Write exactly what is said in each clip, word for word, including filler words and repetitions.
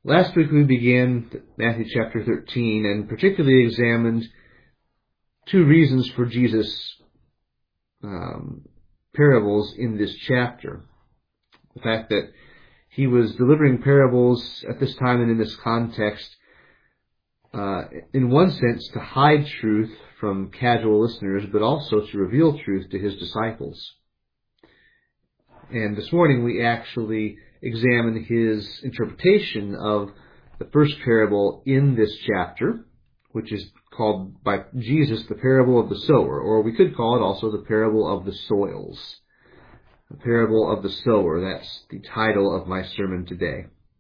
Last week we began Matthew chapter thirteen and particularly examined two reasons for Jesus' um, parables in this chapter. The fact that he was delivering parables at this time and in this context, uh, in one sense to hide truth from casual listeners, but also to reveal truth to his disciples. And this morning we actually examine his interpretation of the first parable in this chapter, which is called by Jesus the parable of the sower, or we could call it also the parable of the soils. The parable of the sower, that's the title of my sermon today.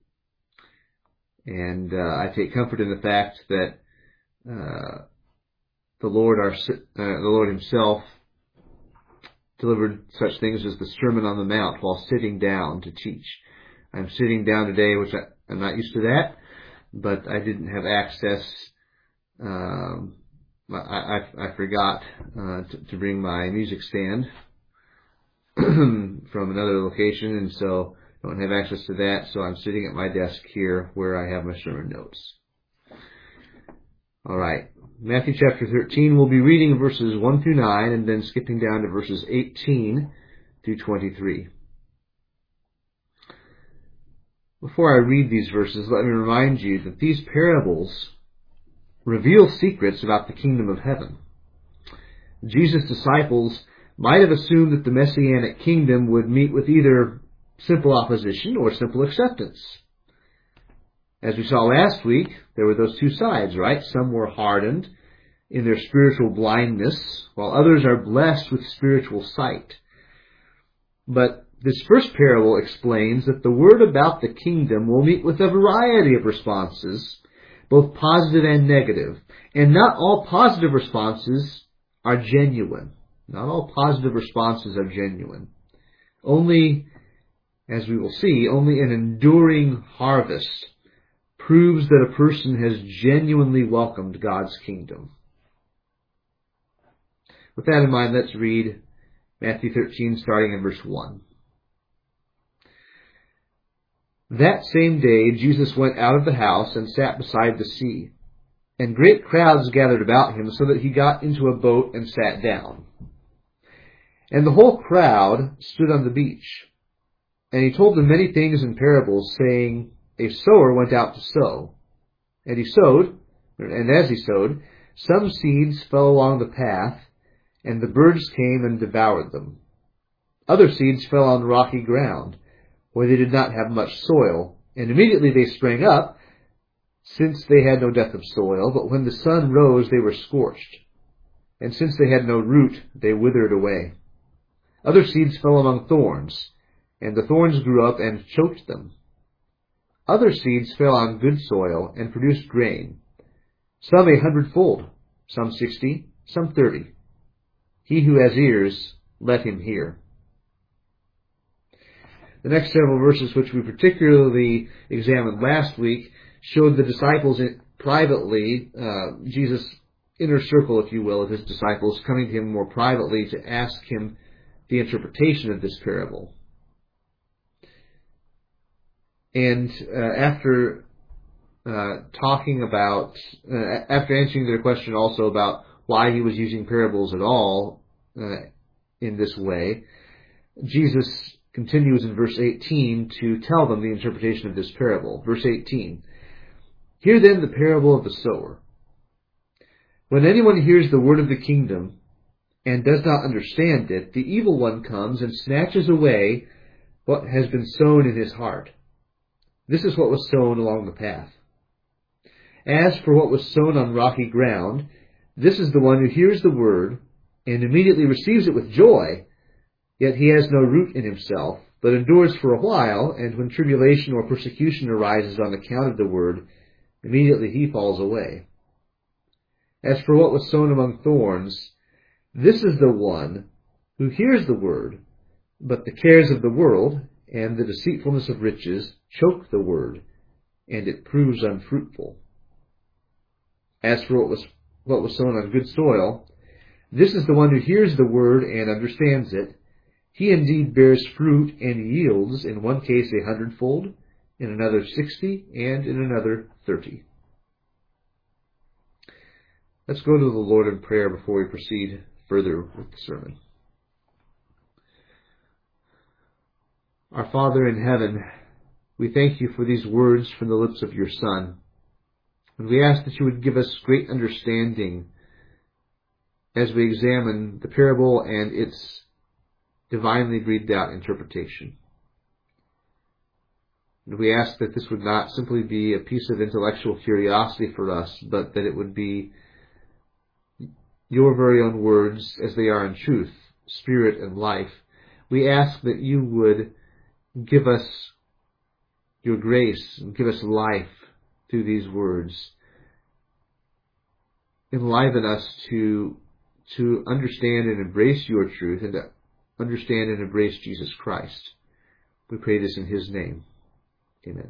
And uh, I take comfort in the fact that uh, the Lord, our, uh, the Lord himself delivered such things as the Sermon on the Mount while sitting down to teach. I'm sitting down today, which I, I'm not used to that, but I didn't have access. Um, I, I, I forgot uh, to, to bring my music stand from another location, and so I don't have access to that, so I'm sitting at my desk here where I have my sermon notes. All right. Matthew chapter thirteen, we'll be reading verses one through nine and then skipping down to verses eighteen through twenty-three. Before I read these verses, let me remind you that these parables reveal secrets about the kingdom of heaven. Jesus' disciples might have assumed that the Messianic kingdom would meet with either simple opposition or simple acceptance. As we saw last week, there were those two sides, right? Some were hardened in their spiritual blindness, while others are blessed with spiritual sight. But this first parable explains that the word about the kingdom will meet with a variety of responses, both positive and negative. And not all positive responses are genuine. Not all positive responses are genuine. Only, as we will see, only an enduring harvest proves that a person has genuinely welcomed God's kingdom. With that in mind, let's read Matthew thirteen, starting in verse one. That same day Jesus went out of the house and sat beside the sea, and great crowds gathered about him, so that he got into a boat and sat down. And the whole crowd stood on the beach. And he told them many things in parables, saying, A sower went out to sow. And he sowed, and as he sowed, some seeds fell along the path, and the birds came and devoured them. Other seeds fell on rocky ground, where they did not have much soil, and immediately they sprang up, since they had no depth of soil, but when the sun rose they were scorched. And since they had no root, they withered away. Other seeds fell among thorns, and the thorns grew up and choked them. Other seeds fell on good soil and produced grain, some a hundredfold, some sixty, some thirty. He who has ears, let him hear. The next several verses, which we particularly examined last week, showed the disciples in, privately, uh, Jesus' inner circle, if you will, of his disciples, coming to him more privately to ask him the interpretation of this parable. And uh, after uh, talking about, uh, after answering their question also about why he was using parables at all uh, in this way, Jesus continues in verse eighteen to tell them the interpretation of this parable. Verse eighteen, Hear then the parable of the sower. When anyone hears the word of the kingdom and does not understand it, the evil one comes and snatches away what has been sown in his heart. This is what was sown along the path. As for what was sown on rocky ground, this is the one who hears the word and immediately receives it with joy, yet he has no root in himself, but endures for a while, and when tribulation or persecution arises on account of the word, immediately he falls away. As for what was sown among thorns, this is the one who hears the word, but the cares of the world and the deceitfulness of riches choke the word, and it proves unfruitful. As for what was what was sown on good soil, this is the one who hears the word and understands it. He indeed bears fruit and yields, in one case a hundredfold, in another sixty, and in another thirty. Let's go to the Lord in prayer before we proceed further with the sermon. Our Father in heaven, we thank you for these words from the lips of your Son. And we ask that you would give us great understanding as we examine the parable and its divinely breathed out interpretation. And we ask that this would not simply be a piece of intellectual curiosity for us, but that it would be your very own words as they are in truth, spirit, and life. We ask that you would give us your grace and give us life through these words. Enliven us to, to understand and embrace your truth and to understand and embrace Jesus Christ. We pray this in his name. Amen.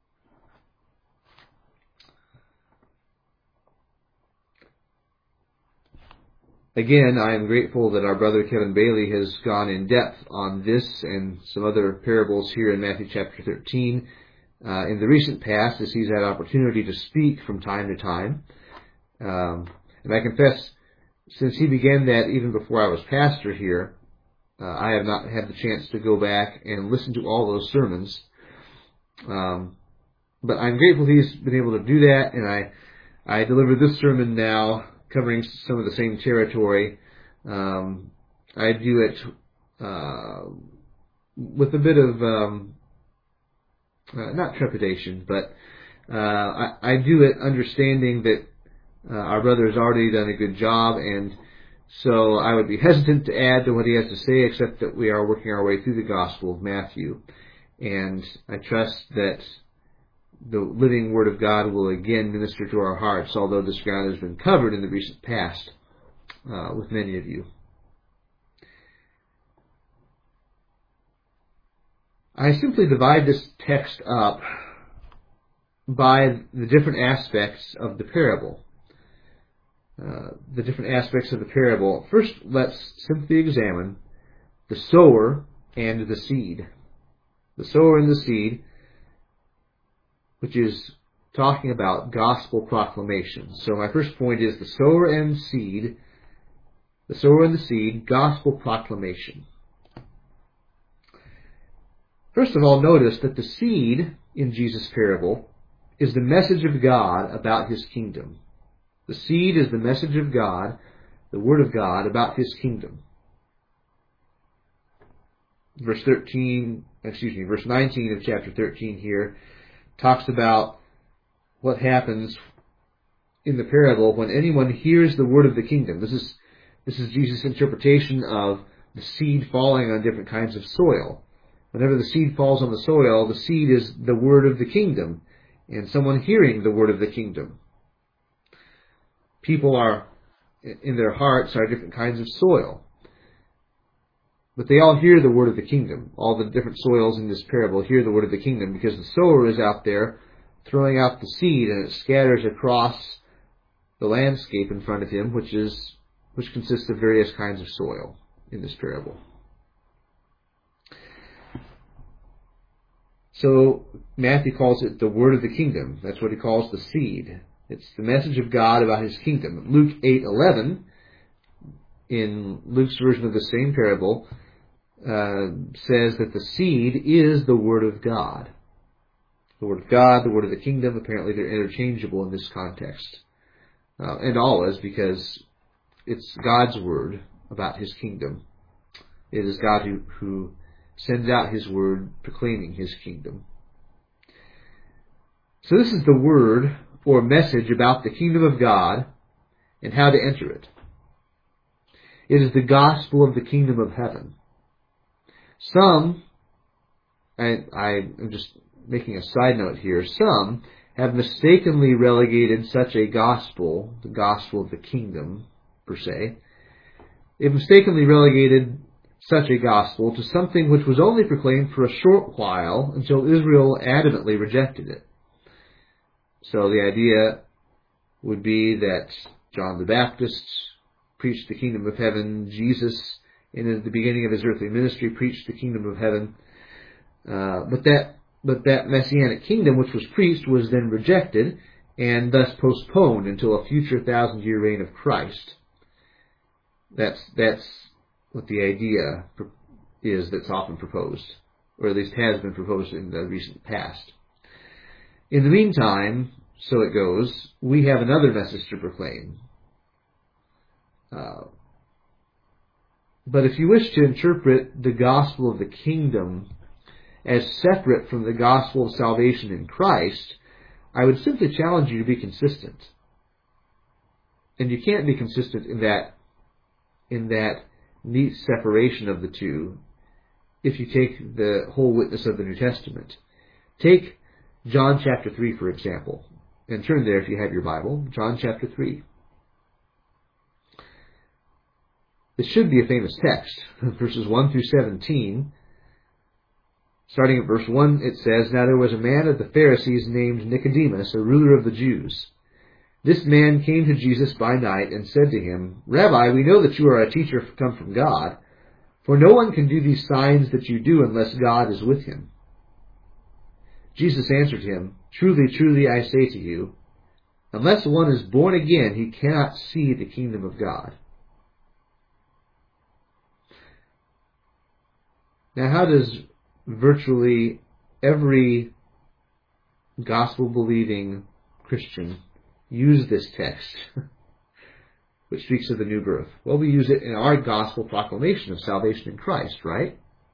Again, I am grateful that our brother Kevin Bailey has gone in depth on this and some other parables here in Matthew chapter thirteen. Uh, in the recent past, as he's had opportunity to speak from time to time. Um, and I confess, since he began that even before I was pastor here, uh, I have not had the chance to go back and listen to all those sermons. Um, but I'm grateful he's been able to do that, and I I delivered this sermon now, covering some of the same territory. Um, I do it uh, with a bit of, um, uh, not trepidation, but uh, I, I do it understanding that uh, our brother has already done a good job, and so I would be hesitant to add to what he has to say, except that we are working our way through the Gospel of Matthew. And I trust that the living Word of God will again minister to our hearts, although this ground has been covered in the recent past uh, with many of you. I simply divide this text up by the different aspects of the parable. Uh, the different aspects of the parable. First, let's simply examine the sower and the seed. The sower and the seed, which is talking about gospel proclamation. So my first point is the sower and seed, the sower and the seed, gospel proclamation. First of all, notice that the seed in Jesus' parable is the message of God about his kingdom. The seed is the message of God, the word of God about his kingdom. Verse thirteen, excuse me, verse nineteen of chapter thirteen here talks about what happens in the parable when anyone hears the word of the kingdom. This is this is Jesus' interpretation of the seed falling on different kinds of soil. Whenever the seed falls on the soil, the seed is the word of the kingdom, and someone hearing the word of the kingdom. People are, in their hearts, are different kinds of soil. But they all hear the word of the kingdom. All the different soils in this parable hear the word of the kingdom because the sower is out there throwing out the seed, and it scatters across the landscape in front of him, which is which consists of various kinds of soil in this parable. So Matthew calls it the word of the kingdom. That's what he calls the seed. It's the message of God about his kingdom. Luke eight eleven, in Luke's version of the same parable, uh, says that the seed is the word of God. The word of God, the word of the kingdom, apparently they're interchangeable in this context. Uh, and always, because it's God's word about his kingdom. It is God who, who sends out his word proclaiming his kingdom. So this is the word or message about the kingdom of God and how to enter it. It is the gospel of the kingdom of heaven. Some, I, I am just making a side note here, some have mistakenly relegated such a gospel, the gospel of the kingdom, per se, they've mistakenly relegated such a gospel to something which was only proclaimed for a short while until Israel adamantly rejected it. So the idea would be that John the Baptist preached the kingdom of heaven. Jesus, in the beginning of his earthly ministry, preached the kingdom of heaven. Uh, but that but that messianic kingdom which was preached was then rejected and thus postponed until a future thousand-year reign of Christ. That's that's what the idea is that's often proposed, or at least has been proposed in the recent past. In the meantime, so it goes, we have another message to proclaim. Uh, but if you wish to interpret the gospel of the kingdom as separate from the gospel of salvation in Christ, I would simply challenge you to be consistent. And you can't be consistent in that in that neat separation of the two if you take the whole witness of the New Testament. Take John chapter three, for example, and turn there if you have your Bible. John chapter three. This should be a famous text, verses one through seventeen. Starting at verse one, it says, "Now there was a man of the Pharisees named Nicodemus, a ruler of the Jews. This man came to Jesus by night and said to him, 'Rabbi, we know that you are a teacher come from God, for no one can do these signs that you do unless God is with him.' Jesus answered him, 'Truly, truly, I say to you, unless one is born again, he cannot see the kingdom of God.'" Now, how does virtually every gospel-believing Christian use this text, which speaks of the new birth? Well, we use it in our gospel proclamation of salvation in Christ, right?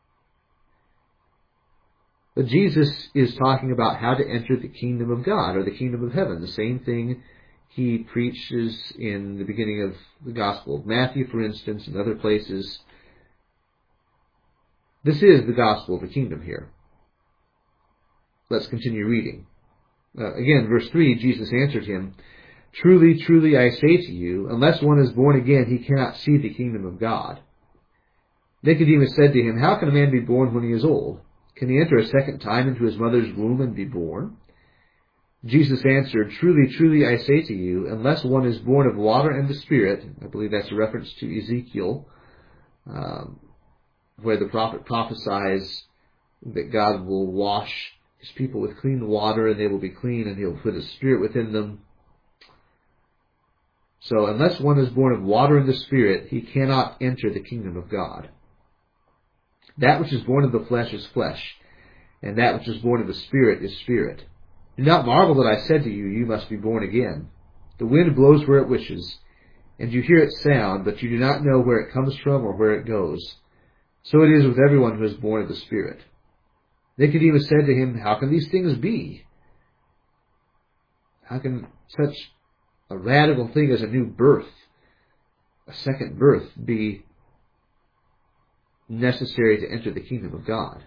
But Jesus is talking about how to enter the kingdom of God, or the kingdom of heaven, the same thing he preaches in the beginning of the Gospel of Matthew, for instance, and other places. This is the gospel of the kingdom here. Let's continue reading. Uh, again, verse three, Jesus answered him, "Truly, truly, I say to you, unless one is born again, he cannot see the kingdom of God." Nicodemus said to him, "How can a man be born when he is old? Can he enter a second time into his mother's womb and be born?" Jesus answered, "Truly, truly, I say to you, unless one is born of water and the Spirit," I believe that's a reference to Ezekiel, um, where the prophet prophesies that God will wash his people with clean water and they will be clean and he'll put his Spirit within them. So unless one is born of water and the Spirit, he cannot enter the kingdom of God. That which is born of the flesh is flesh, and that which is born of the Spirit is spirit. Do not marvel that I said to you, you must be born again. The wind blows where it wishes, and you hear its sound, but you do not know where it comes from or where it goes. So it is with everyone who is born of the Spirit. Nicodemus said to him, "How can these things be? How can such a radical thing as a new birth, a second birth, be necessary to enter the kingdom of God?"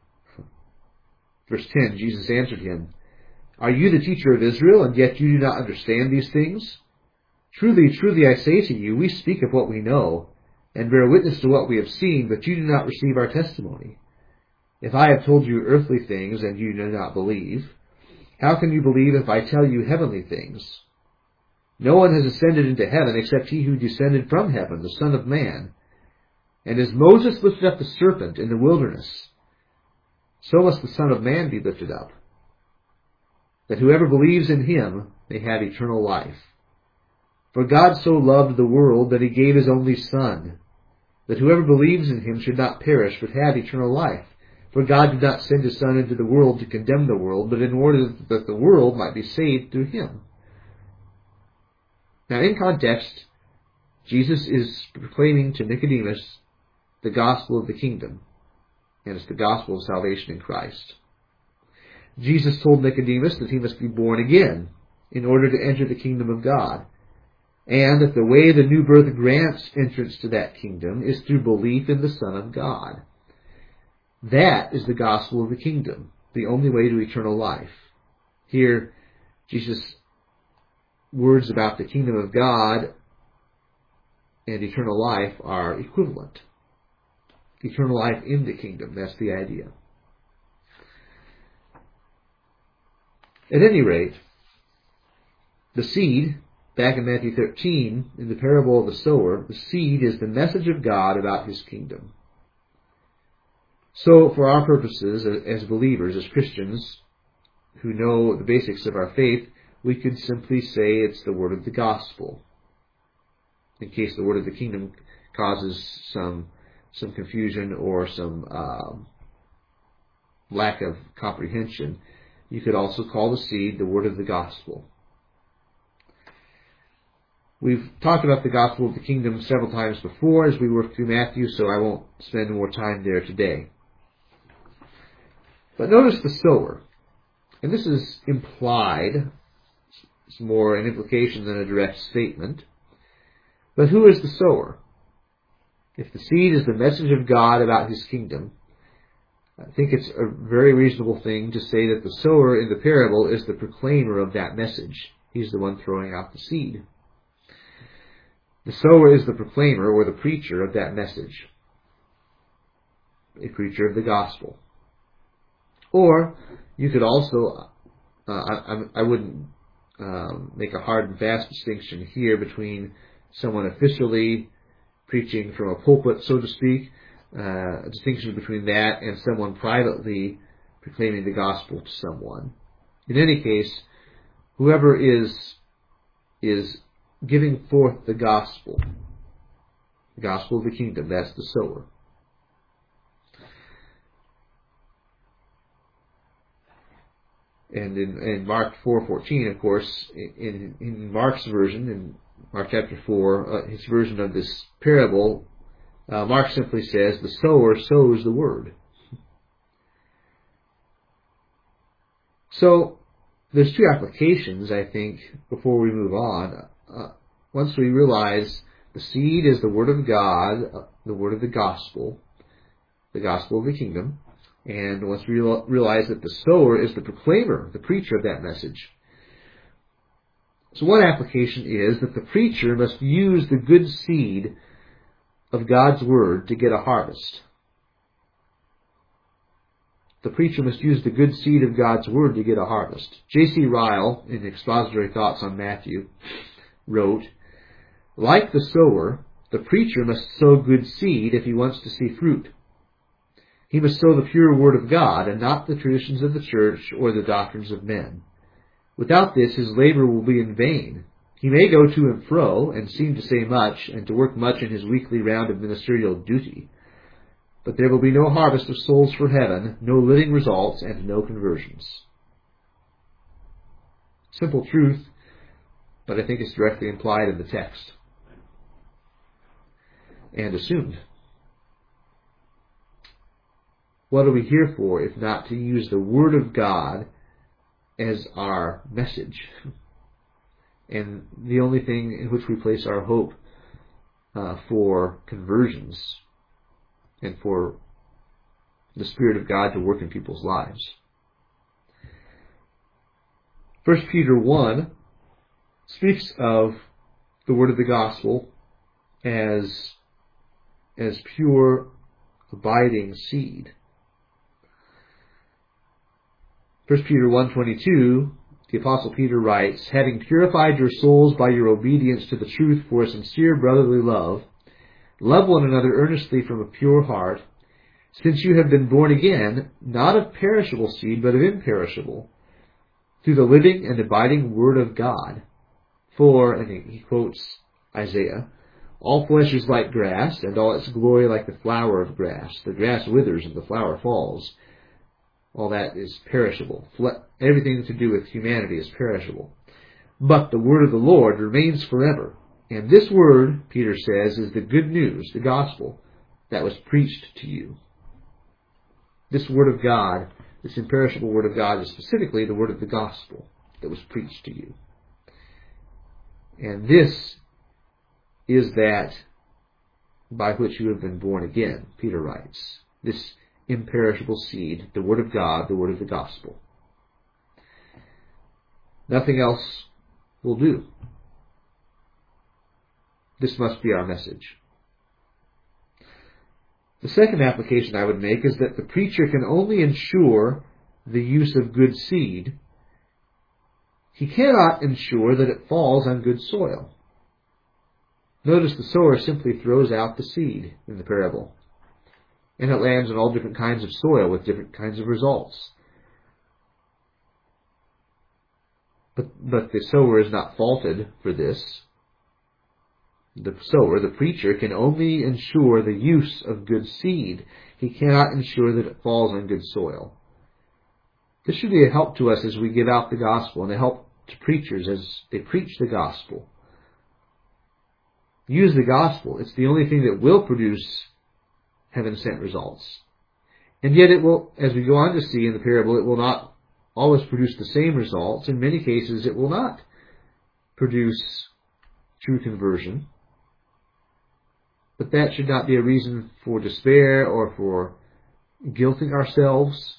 Verse ten, Jesus answered him, "Are you the teacher of Israel, and yet you do not understand these things? Truly, truly, I say to you, we speak of what we know, and bear witness to what we have seen, but you do not receive our testimony. If I have told you earthly things, and you do not believe, how can you believe if I tell you heavenly things? No one has ascended into heaven except he who descended from heaven, the Son of Man. And as Moses lifted up the serpent in the wilderness, so must the Son of Man be lifted up, that whoever believes in him may have eternal life. For God so loved the world that he gave his only Son, that whoever believes in him should not perish but have eternal life. For God did not send his Son into the world to condemn the world, but in order that the world might be saved through him." Now, in context, Jesus is proclaiming to Nicodemus the gospel of the kingdom, and it's the gospel of salvation in Christ. Jesus told Nicodemus that he must be born again in order to enter the kingdom of God, and that the way the new birth grants entrance to that kingdom is through belief in the Son of God. That is the gospel of the kingdom, the only way to eternal life. Here, Jesus' words about the kingdom of God and eternal life are equivalent. Eternal life in the kingdom, that's the idea. At any rate, the seed, back in Matthew thirteen, in the parable of the sower, the seed is the message of God about his kingdom. So, for our purposes, as believers, as Christians who know the basics of our faith, we could simply say it's the word of the gospel, in case the word of the kingdom causes some some confusion or some um, lack of comprehension. You could also call the seed the word of the gospel. We've talked about the gospel of the kingdom several times before as we work through Matthew, so I won't spend more time there today. But notice the sower. And this is implied. It's more an implication than a direct statement. But who is the sower? If the seed is the message of God about His kingdom, I think it's a very reasonable thing to say that the sower in the parable is the proclaimer of that message. He's the one throwing out the seed. The sower is the proclaimer or the preacher of that message, a preacher of the gospel. Or you could also, uh, I, I wouldn't um, make a hard and fast distinction here between someone officially preaching from a pulpit, so to speak, uh, a distinction between that and someone privately proclaiming the gospel to someone. In any case, whoever is is giving forth the gospel, the gospel of the kingdom, that's the sower. And in, in Mark four fourteen, of course, in, in Mark's version, in Mark chapter four, uh, his version of this parable, uh, Mark simply says, the sower sows the word. So, there's two applications, I think, before we move on. Uh, once we realize the seed is the word of God, uh, the word of the gospel, the gospel of the kingdom, and once we realize that the sower is the proclaimer, the preacher of that message. So one application is that the preacher must use the good seed of God's word to get a harvest. The preacher must use the good seed of God's word to get a harvest. J C Ryle, in Expository Thoughts on Matthew, wrote, like the sower, the preacher must sow good seed if he wants to see fruit. He must sow the pure word of God and not the traditions of the church or the doctrines of men. Without this, his labor will be in vain. He may go to and fro and seem to say much and to work much in his weekly round of ministerial duty. But there will be no harvest of souls for heaven, no living results, and no conversions. Simple truth, but I think it's directly implied in the text and assumed. What are we here for if not to use the Word of God as our message? And the only thing in which we place our hope uh, for conversions and for the Spirit of God to work in people's lives. First Peter one speaks of the word of the gospel as, as pure, abiding seed. First Peter one twenty-two, the Apostle Peter writes, having purified your souls by your obedience to the truth for a sincere brotherly love, love one another earnestly from a pure heart, since you have been born again, not of perishable seed, but of imperishable, through the living and abiding Word of God. For, and he quotes Isaiah, all flesh is like grass, and all its glory like the flower of grass. The grass withers and the flower falls. All that is perishable. Everything to do with humanity is perishable. But the word of the Lord remains forever. And this word, Peter says, is the good news, the gospel, that was preached to you. This word of God, this imperishable word of God, is specifically the word of the gospel that was preached to you. And this is that by which you have been born again, Peter writes. This imperishable seed, the word of God, the word of the gospel. Nothing else will do. This must be our message. The second application I would make is that the preacher can only ensure the use of good seed. He cannot ensure that it falls on good soil. Notice the sower simply throws out the seed in the parable. and it lands on all different kinds of soil with different kinds of results. But, but the sower is not faulted for this. The sower, the preacher, can only ensure the use of good seed. He cannot ensure that it falls on good soil. This should be a help to us as we give out the gospel, and a help to preachers as they preach the gospel. Use the gospel. It's the only thing that will produce heaven-sent results. And yet it will, as we go on to see in the parable, it will not always produce the same results. In many cases, it will not produce true conversion. But that should not be a reason for despair or for guilting ourselves.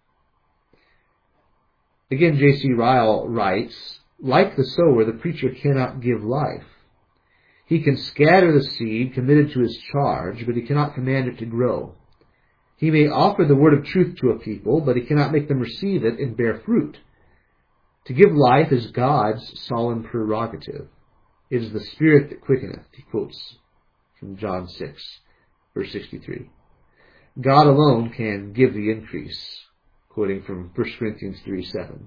Again, J C Ryle writes, like the sower, the preacher cannot give life. He can scatter the seed committed to his charge, but he cannot command it to grow. He may offer the word of truth to a people, but he cannot make them receive it and bear fruit. To give life is God's solemn prerogative. It is the Spirit that quickeneth, he quotes from John six, verse sixty-three. God alone can give the increase, quoting from First Corinthians three seven.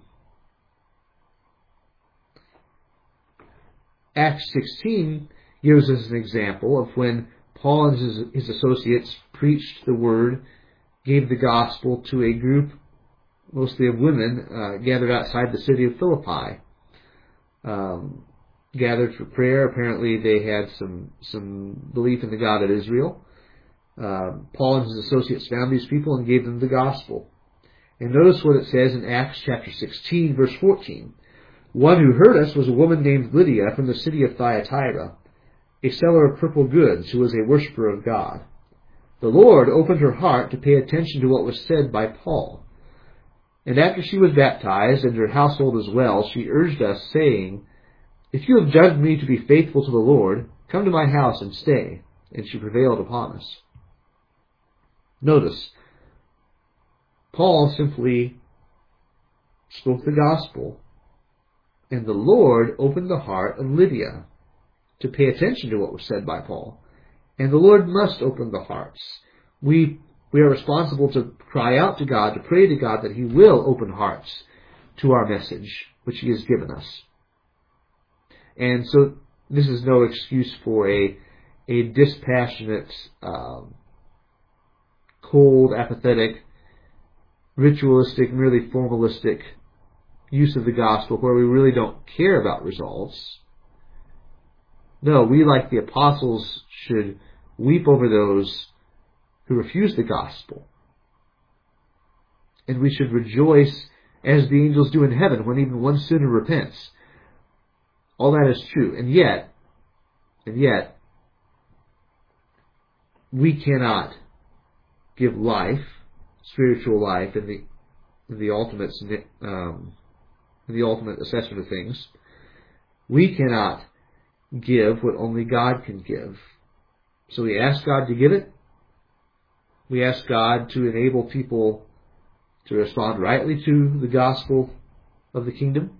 Acts sixteen gives us an example of when Paul and his, his associates preached the word, gave the gospel to a group, mostly of women, uh, gathered outside the city of Philippi. Um, gathered for prayer. Apparently they had some some belief in the God of Israel. Uh, Paul and his associates found these people and gave them the gospel. And notice what it says in Acts chapter sixteen, verse fourteen. One who heard us was a woman named Lydia from the city of Thyatira, a seller of purple goods, who was a worshiper of God. The Lord opened her heart to pay attention to what was said by Paul. And after she was baptized, and her household as well, she urged us, saying, If you have judged me to be faithful to the Lord, come to my house and stay. And she prevailed upon us. Notice, Paul simply spoke the gospel, and the Lord opened the heart of Lydia to pay attention to what was said by Paul. And the Lord must open the hearts. We we are responsible to cry out to God, to pray to God that He will open hearts to our message, which He has given us. And so this is no excuse for a, a dispassionate, um, cold, apathetic, ritualistic, merely formalistic use of the gospel where we really don't care about results. No, we, like the apostles, should weep over those who refuse the gospel. And we should rejoice as the angels do in heaven when even one sinner repents. All that is true. And yet, and yet, we cannot give life, spiritual life, in the in the ultimate um, in the ultimate assessment of things. We cannot give what only God can give. So we ask God to give it. We ask God to enable people to respond rightly to the gospel of the kingdom.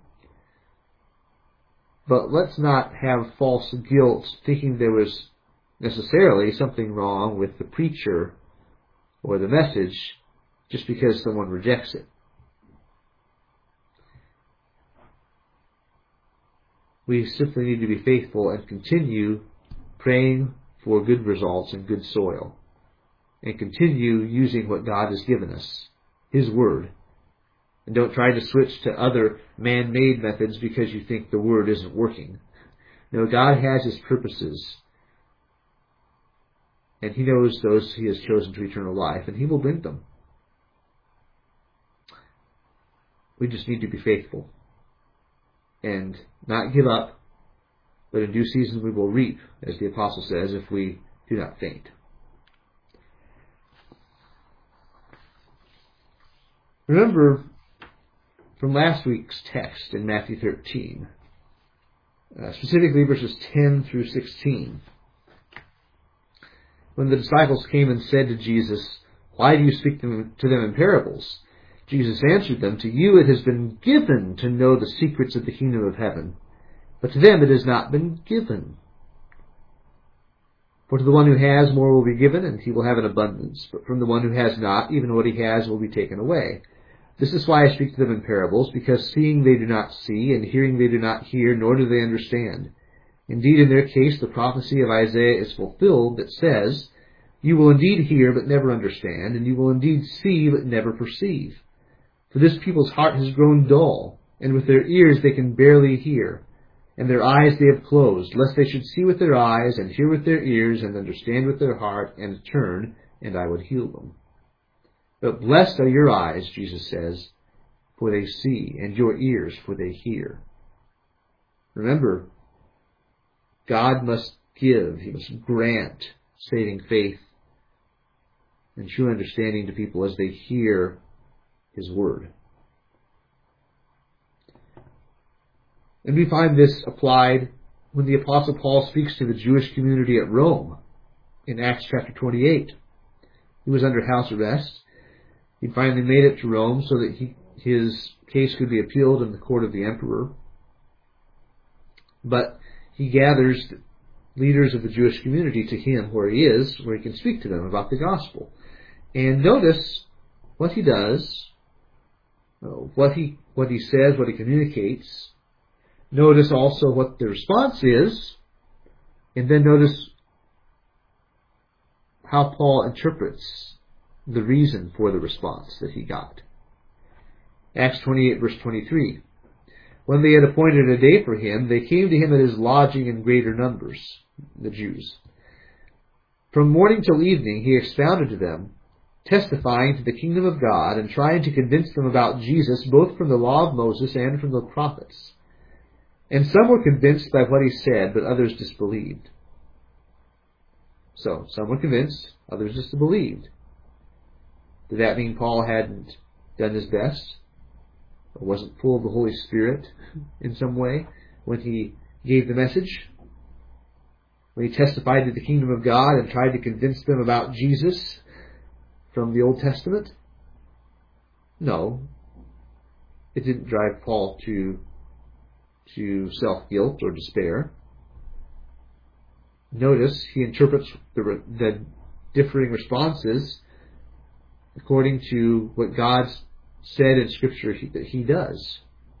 But let's not have false guilt thinking there was necessarily something wrong with the preacher or the message just because someone rejects it. We simply need to be faithful and continue praying for good results and good soil, and continue using what God has given us, His Word. And don't try to switch to other man-made methods because you think the Word isn't working. No, God has His purposes, and He knows those He has chosen to eternal life, and He will bring them. We just need to be faithful and not give up, but in due season we will reap, as the apostle says, if we do not faint. Remember from last week's text in Matthew thirteen, uh, specifically verses ten through sixteen, when the disciples came and said to Jesus, "Why do you speak to them in parables?" Jesus answered them, "To you it has been given to know the secrets of the kingdom of heaven, but to them it has not been given. For to the one who has, more will be given, and he will have an abundance. But from the one who has not, even what he has will be taken away. This is why I speak to them in parables, because seeing they do not see, and hearing they do not hear, nor do they understand. Indeed, in their case, the prophecy of Isaiah is fulfilled that says, You will indeed hear, but never understand, and you will indeed see, but never perceive. For this people's heart has grown dull, and with their ears they can barely hear, and their eyes they have closed, lest they should see with their eyes, and hear with their ears, and understand with their heart, and turn, and I would heal them. But blessed are your eyes, Jesus says, for they see, and your ears, for they hear. Remember, God must give, He must grant saving faith and true understanding to people as they hear His word. And we find this applied when the Apostle Paul speaks to the Jewish community at Rome in Acts chapter twenty-eight. He was under house arrest. He finally made it to Rome so that he, his case could be appealed in the court of the emperor. But he gathers leaders of the Jewish community to him where he is, where he can speak to them about the gospel. And notice what he does, what he what he says, what he communicates. Notice also what the response is, and then notice how Paul interprets the reason for the response that he got. Acts twenty-eight, verse twenty-three. When they had appointed a day for him, they came to him at his lodging in greater numbers, the Jews. From morning till evening he expounded to them, testifying to the kingdom of God, and trying to convince them about Jesus, both from the law of Moses and from the prophets. And some were convinced by what he said, but others disbelieved. So, some were convinced, others disbelieved. Did that mean Paul hadn't done his best? Or wasn't full of the Holy Spirit in some way when he gave the message? When he testified to the kingdom of God and tried to convince them about Jesus from the Old Testament? No. It didn't drive Paul to, to self-guilt or despair. Notice he interprets the, the differing responses according to what God said in Scripture he, that he does.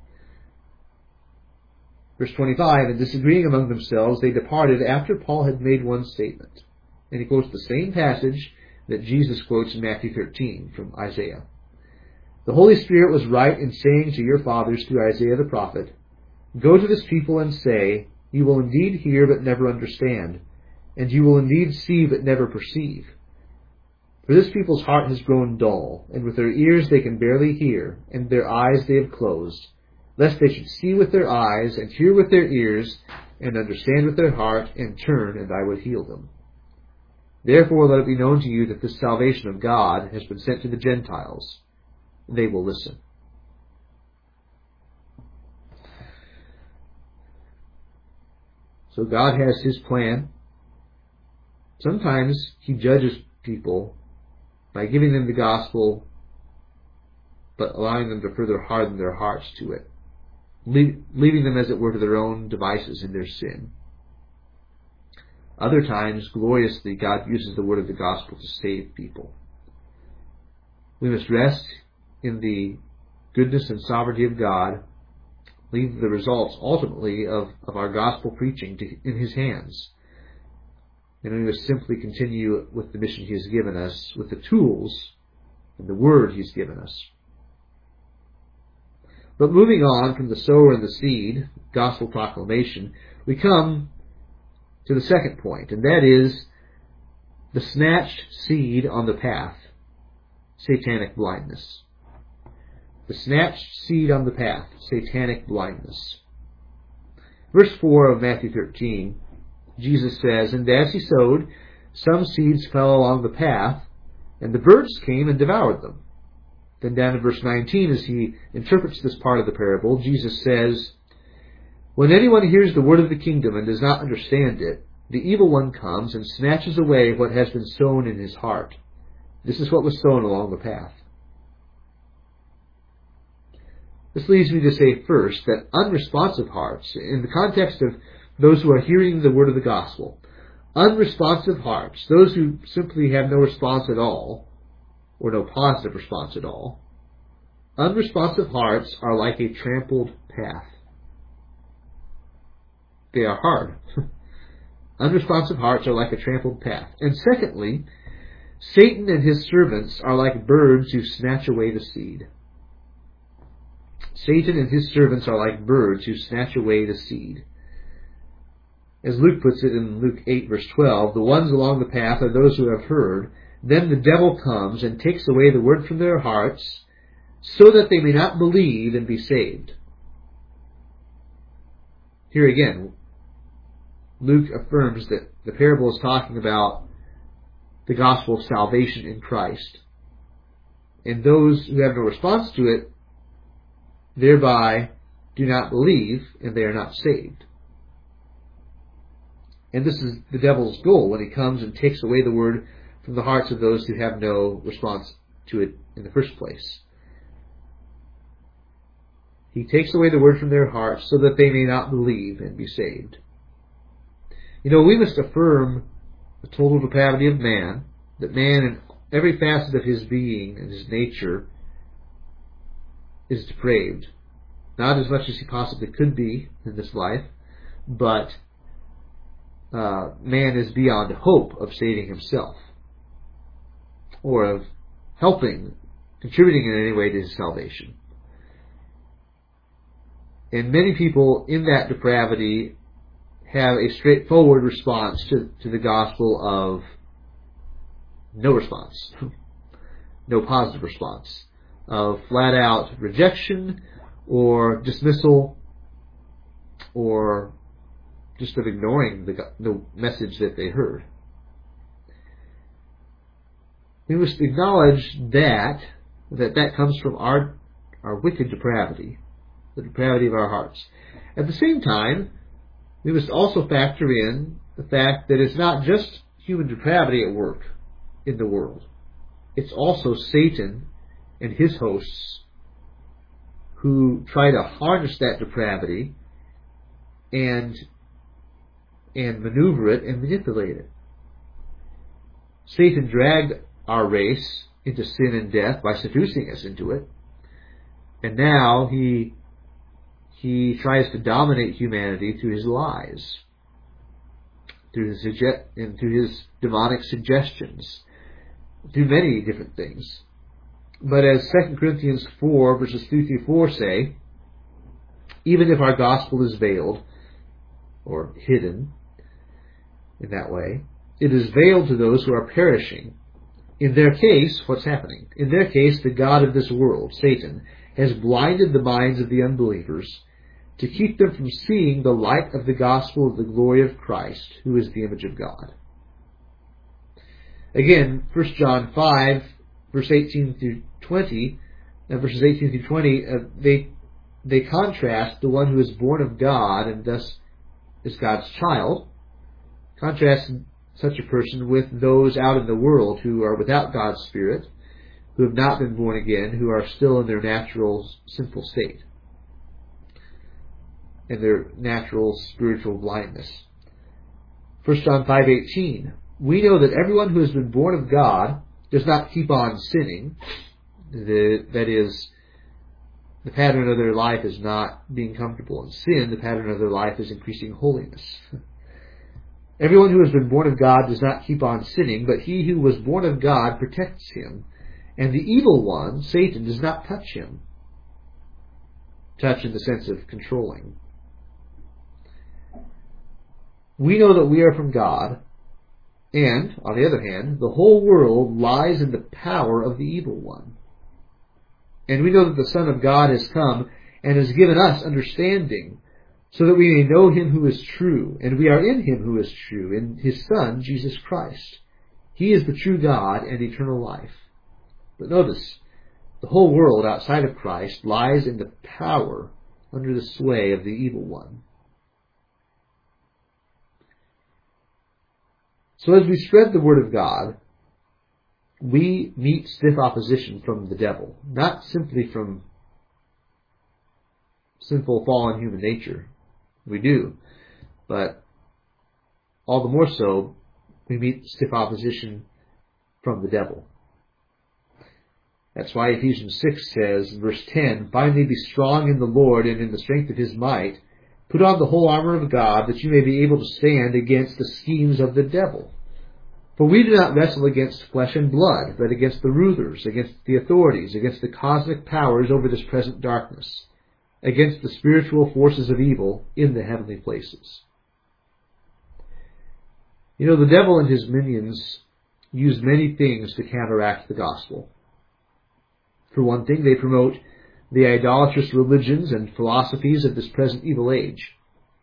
Verse twenty-five, and disagreeing among themselves, they departed after Paul had made one statement. And he quotes the same passage that Jesus quotes in Matthew thirteen from Isaiah. The Holy Spirit was right in saying to your fathers through Isaiah the prophet, Go to this people and say, You will indeed hear but never understand, and you will indeed see but never perceive. For this people's heart has grown dull, and with their ears they can barely hear, and their eyes they have closed, lest they should see with their eyes, and hear with their ears, and understand with their heart, and turn, and I would heal them. Therefore let it be known to you that this salvation of God has been sent to the Gentiles. They will listen. So God has His plan. Sometimes He judges people by giving them the gospel, but allowing them to further harden their hearts to it, leaving them, as it were, to their own devices in their sin. Other times, gloriously, God uses the word of the gospel to save people. We must rest in the goodness and sovereignty of God, leave the results, ultimately, of, of our gospel preaching to, in His hands. And we must simply continue with the mission He has given us, with the tools and the word He's given us. But moving on from the sower and the seed, gospel proclamation, we come to the second point, and that is the snatched seed on the path, satanic blindness. The snatched seed on the path, satanic blindness. Verse four of Matthew thirteen, Jesus says, And as he sowed, some seeds fell along the path, and the birds came and devoured them. Then down in verse nineteen, as he interprets this part of the parable, Jesus says, When anyone hears the word of the kingdom and does not understand it, the evil one comes and snatches away what has been sown in his heart. This is what was sown along the path. This leads me to say first that unresponsive hearts, in the context of those who are hearing the word of the gospel, Unresponsive hearts, those who simply have no response at all, or no positive response at all, unresponsive hearts are like a trampled path. They are hard. Unresponsive hearts are like a trampled path. And secondly, Satan and his servants are like birds who snatch away the seed. Satan and his servants are like birds who snatch away the seed. As Luke puts it in Luke eight, verse twelve, the ones along the path are those who have heard. Then the devil comes and takes away the word from their hearts, so that they may not believe and be saved. Here again, Luke affirms that the parable is talking about the gospel of salvation in Christ. And those who have no response to it, thereby do not believe, and they are not saved. And this is the devil's goal when he comes and takes away the word from the hearts of those who have no response to it in the first place. He takes away the word from their hearts so that they may not believe and be saved. You know, we must affirm the total depravity of man, that man in every facet of his being and his nature is depraved. Not as much as he possibly could be in this life, but uh, man is beyond hope of saving himself, or of helping, contributing in any way to his salvation. And many people in that depravity have a straightforward response to, to the gospel of no response, no positive response, of flat out rejection or dismissal, or just of ignoring the, the message that they heard. We must acknowledge that, that that comes from our, our wicked depravity, the depravity of our hearts. At the same time, we must also factor in the fact that it's not just human depravity at work in the world. It's also Satan and his hosts who try to harness that depravity and and maneuver it and manipulate it. Satan dragged our race into sin and death by seducing us into it, and now he he tries to dominate humanity through his lies, through his suggest and through his demonic suggestions, through many different things. But as Second Corinthians four, verses three through four say, even if our gospel is veiled, or hidden in that way, it is veiled to those who are perishing. In their case, what's happening? In their case, the god of this world, Satan, has blinded the minds of the unbelievers to keep them from seeing the light of the gospel of the glory of Christ, who is the image of God. Again, First John five, verse eighteen through twenty, uh, verses eighteen through twenty, uh, they they contrast the one who is born of God and thus is God's child, contrast such a person with those out in the world who are without God's Spirit, who have not been born again, who are still in their natural sinful state, in their natural spiritual blindness. First John five eighteen, we know that everyone who has been born of God does not keep on sinning. The, that is, the pattern of their life is not being comfortable in sin. The pattern of their life is increasing holiness. Everyone who has been born of God does not keep on sinning, but he who was born of God protects him. And the evil one, Satan, does not touch him. Touch in the sense of controlling. We know that we are from God, and, on the other hand, the whole world lies in the power of the evil one. And we know that the Son of God has come and has given us understanding, so that we may know him who is true, and we are in him who is true, in his Son, Jesus Christ. He is the true God and eternal life. But notice, the whole world outside of Christ lies in the power, under the sway of the evil one. So as we spread the word of God, we meet stiff opposition from the devil, not simply from sinful, fallen human nature. We do, but all the more so we meet stiff opposition from the devil. That's why Ephesians six says, in verse ten, "Finally be strong in the Lord and in the strength of his might. Put on the whole armor of God, that you may be able to stand against the schemes of the devil. For we do not wrestle against flesh and blood, but against the rulers, against the authorities, against the cosmic powers over this present darkness, against the spiritual forces of evil in the heavenly places." You know, the devil and his minions use many things to counteract the gospel. For one thing, they promote the idolatrous religions and philosophies of this present evil age.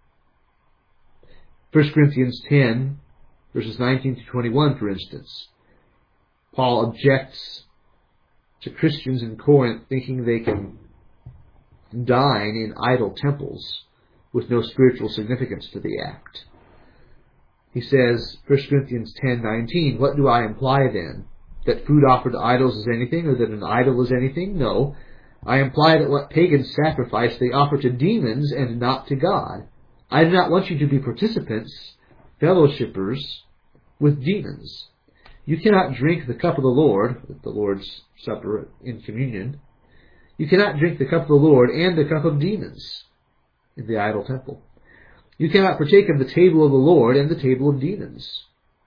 First Corinthians ten, verses nineteen to twenty-one, for instance. Paul objects to Christians in Corinth thinking they can dine in idol temples with no spiritual significance to the act. He says, First Corinthians ten nineteen, "What do I imply then? That food offered to idols is anything, or that an idol is anything? No. I imply that what pagans sacrifice they offer to demons and not to God. I do not want you to be participants, fellowshippers with demons. You cannot drink the cup of the Lord," the Lord's Supper in communion. "You cannot drink the cup of the Lord and the cup of demons," in the idol temple. "You cannot partake of the table of the Lord and the table of demons."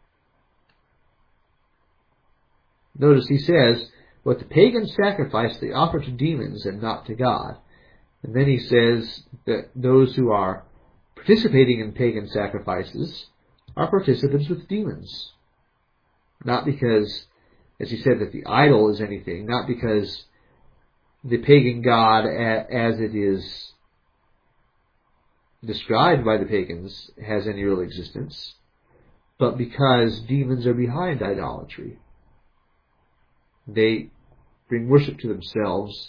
Notice he says, what the pagans sacrifice they offer to demons and not to God. And then he says that those who are participating in pagan sacrifices are participants with demons. Not because, as he said, that the idol is anything, not because the pagan god as it is described by the pagans has any real existence, but because demons are behind idolatry. They bring worship to themselves,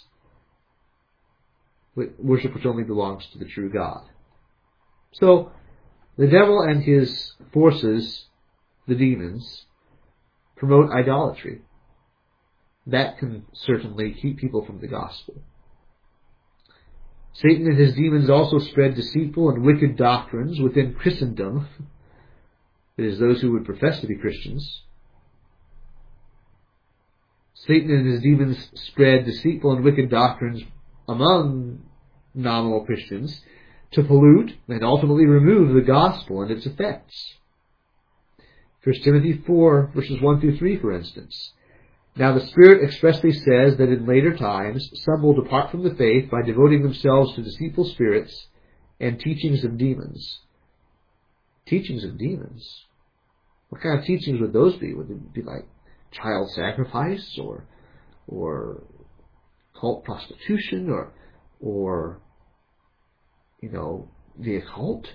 worship which only belongs to the true God. So, the devil and his forces, the demons, promote idolatry. That can certainly keep people from the gospel. Satan and his demons also spread deceitful and wicked doctrines within Christendom. It is those who would profess to be Christians. Satan and his demons spread deceitful and wicked doctrines among nominal Christians to pollute and ultimately remove the gospel and its effects. First Timothy four, verses one through three, for instance. "Now the Spirit expressly says that in later times some will depart from the faith by devoting themselves to deceitful spirits and teachings of demons." Teachings of demons? What kind of teachings would those be? Would it be like child sacrifice or or cult prostitution or or you know the occult?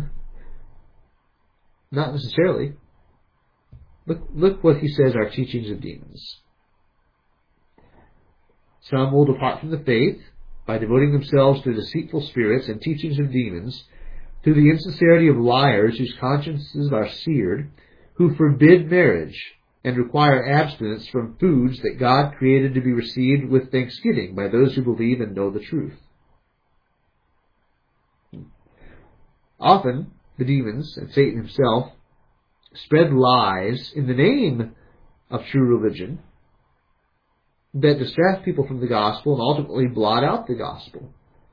Not necessarily. Look look what he says are teachings of demons. "Some will depart from the faith by devoting themselves to deceitful spirits and teachings of demons, through the insincerity of liars whose consciences are seared, who forbid marriage and require abstinence from foods that God created to be received with thanksgiving by those who believe and know the truth." Often, the demons and Satan himself spread lies in the name of true religion that distract people from the gospel and ultimately blot out the gospel.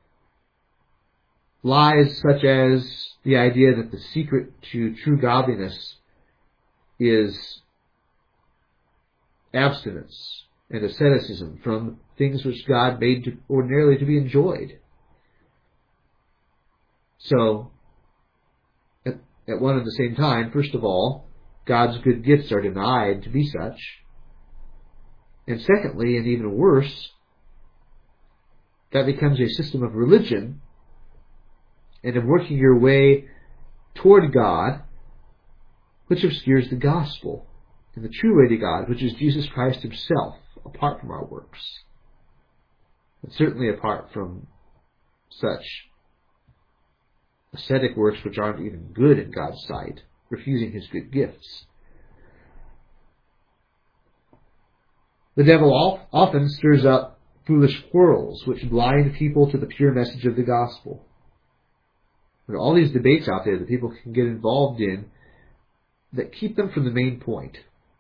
Lies such as the idea that the secret to true godliness is abstinence and asceticism from things which God made to, ordinarily to be enjoyed. So, at, at one and the same time, first of all, God's good gifts are denied to be such. And secondly, and even worse, that becomes a system of religion and of working your way toward God, which obscures the gospel and the true way to God, which is Jesus Christ himself, apart from our works. And certainly apart from such ascetic works which aren't even good in God's sight, refusing his good gifts. The devil often stirs up foolish quarrels which blind people to the pure message of the gospel. There are all these debates out there that people can get involved in that keep them from the main point,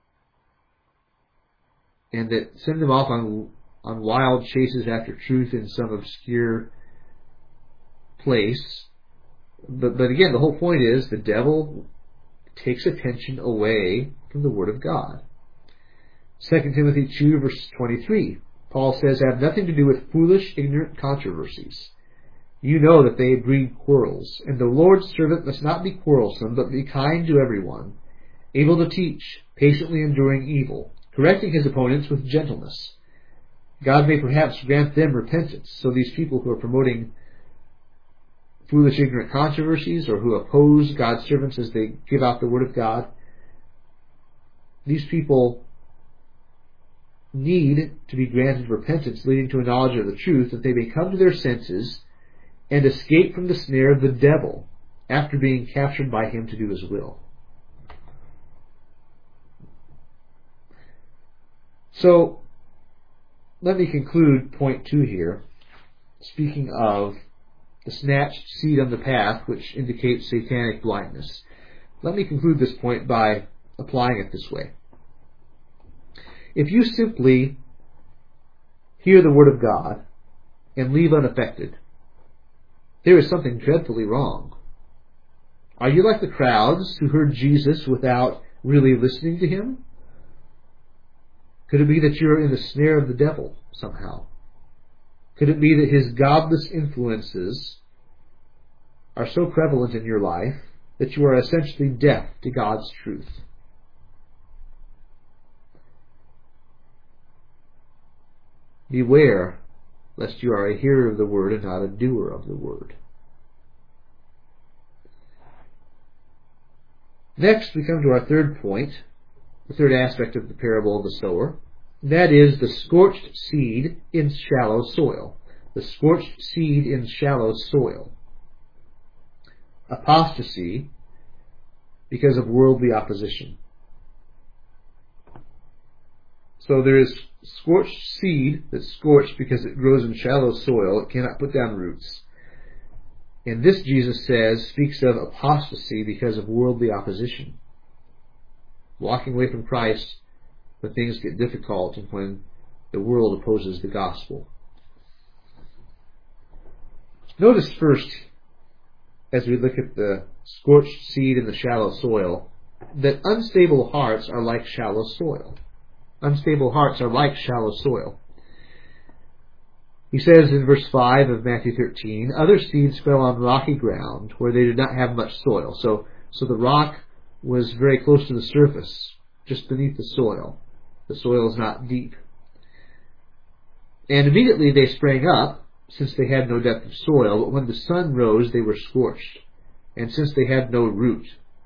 and that send them off on on wild chases after truth in some obscure place. But, but again, the whole point is the devil takes attention away from the Word of God. Second Timothy two, verse twenty-three, Paul says, "Have nothing to do with foolish, ignorant controversies. You know that they breed quarrels, and the Lord's servant must not be quarrelsome, but be kind to everyone, able to teach, patiently enduring evil, correcting his opponents with gentleness. God may perhaps grant them repentance." So these people who are promoting foolish, ignorant controversies, or who oppose God's servants as they give out the Word of God, these people need to be granted repentance, leading to a knowledge of the truth, that they may come to their senses and escape from the snare of the devil after being captured by him to do his will. So, let me conclude point two here, speaking of the snatched seed on the path, which indicates satanic blindness. Let me conclude this point by applying it this way. If you simply hear the Word of God and leave unaffected, there is something dreadfully wrong. Are you like the crowds who heard Jesus without really listening to him? Could it be that you're in the snare of the devil somehow? Could it be that his godless influences are so prevalent in your life that you are essentially deaf to God's truth? Beware lest you are a hearer of the word and not a doer of the word. Next, we come to our third point, the third aspect of the parable of the sower. That is the scorched seed in shallow soil. The scorched seed in shallow soil. Apostasy because of worldly opposition. So there is scorched seed that's scorched because it grows in shallow soil. It cannot put down roots. And this, Jesus says, speaks of apostasy because of worldly opposition. Walking away from Christ when things get difficult and when the world opposes the gospel. Notice first, as we look at the scorched seed in the shallow soil, that unstable hearts are like shallow soil. Unstable hearts are like shallow soil. He says in verse five of Matthew thirteen, "Other seeds fell on rocky ground where they did not have much soil." So, so the rock was very close to the surface, just beneath the soil. The soil is not deep. And immediately they sprang up, since they had no depth of soil, but when the sun rose they were scorched. And since they had no root,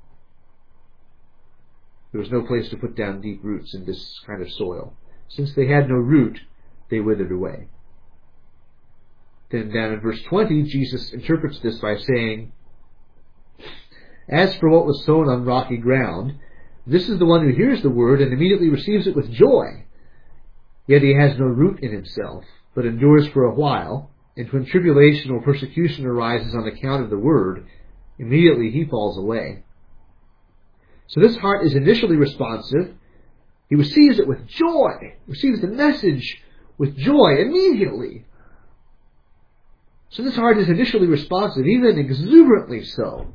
there was no place to put down deep roots in this kind of soil. Since they had no root, they withered away. Then down in verse twenty, Jesus interprets this by saying, "As for what was sown on rocky ground, this is the one who hears the word and immediately receives it with joy. Yet he has no root in himself, but endures for a while, and when tribulation or persecution arises on account of the word, immediately he falls away." So this heart is initially responsive. He receives it with joy, receives the message with joy immediately. So this heart is initially responsive, even exuberantly so.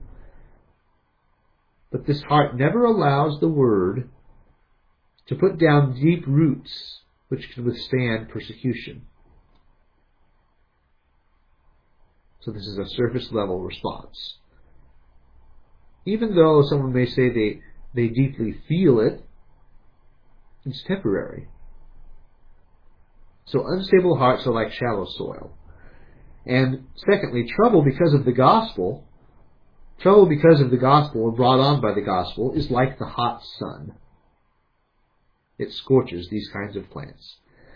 But this heart never allows the word to put down deep roots which can withstand persecution. So this is a surface level response. Even though someone may say they, they deeply feel it, it's temporary. So unstable hearts are like shallow soil. And secondly, trouble because of the gospel, trouble because of the gospel or brought on by the gospel is like the hot sun. It scorches these kinds of plants.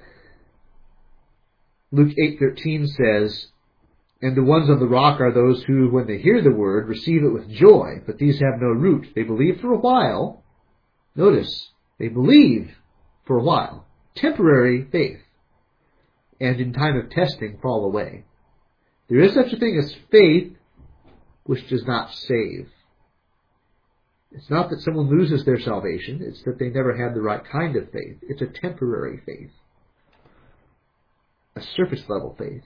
Luke eight thirteen says, "And the ones on the rock are those who, when they hear the word, receive it with joy, but these have no root. They believe for a while." Notice, they believe for a while. Temporary faith. And in time of testing, fall away. There is such a thing as faith which does not save. It's not that someone loses their salvation, it's that they never had the right kind of faith. It's a temporary faith, a surface-level faith.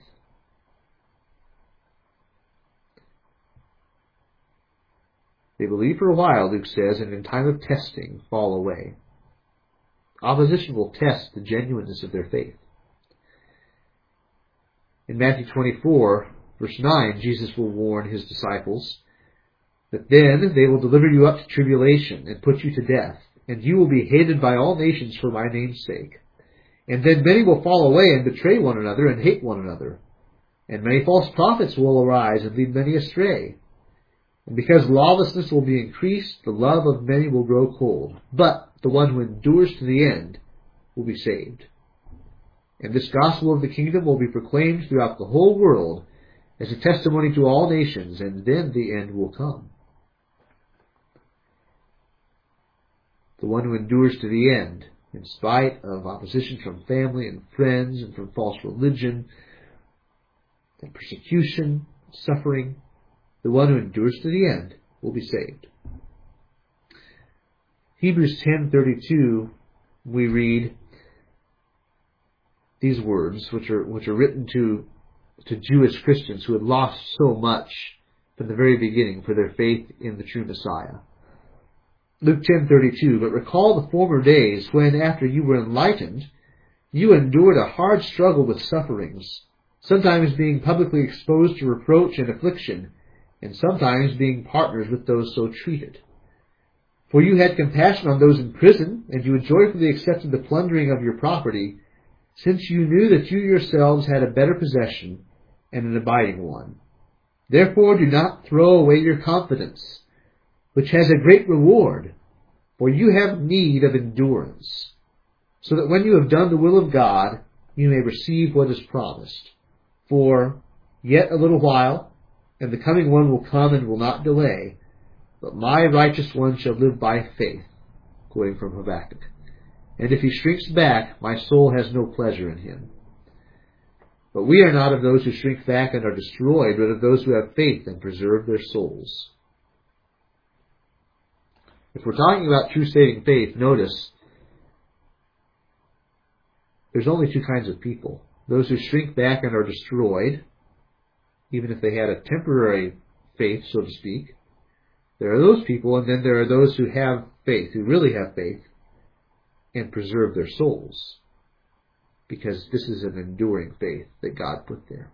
They believe for a while, Luke says, and in time of testing, fall away. Opposition will test the genuineness of their faith. In Matthew twenty-four, verse nine, Jesus will warn his disciples that then they will deliver you up to tribulation and put you to death, and you will be hated by all nations for my name's sake. And then many will fall away and betray one another and hate one another. And many false prophets will arise and lead many astray. And because lawlessness will be increased, the love of many will grow cold. But the one who endures to the end will be saved. And this gospel of the kingdom will be proclaimed throughout the whole world as a testimony to all nations, and then the end will come. The one who endures to the end, in spite of opposition from family and friends and from false religion and persecution, suffering, the one who endures to the end will be saved. Hebrews ten thirty-two, we read these words, which are which are written to to Jewish Christians who had lost so much from the very beginning for their faith in the true Messiah. Luke ten thirty-two, but recall the former days when, after you were enlightened, you endured a hard struggle with sufferings, sometimes being publicly exposed to reproach and affliction, and sometimes being partners with those so treated. For you had compassion on those in prison, and you joyfully accepted the plundering of your property, since you knew that you yourselves had a better possession and an abiding one. Therefore do not throw away your confidence, which has a great reward, for you have need of endurance, so that when you have done the will of God, you may receive what is promised. For yet a little while, and the coming one will come and will not delay, but my righteous one shall live by faith, quoting from Habakkuk. And if he shrinks back, my soul has no pleasure in him. But we are not of those who shrink back and are destroyed, but of those who have faith and preserve their souls. If we're talking about true saving faith, notice there's only two kinds of people. Those who shrink back and are destroyed, even if they had a temporary faith, so to speak. There are those people, and then there are those who have faith, who really have faith, and preserve their souls, because this is an enduring faith that God put there.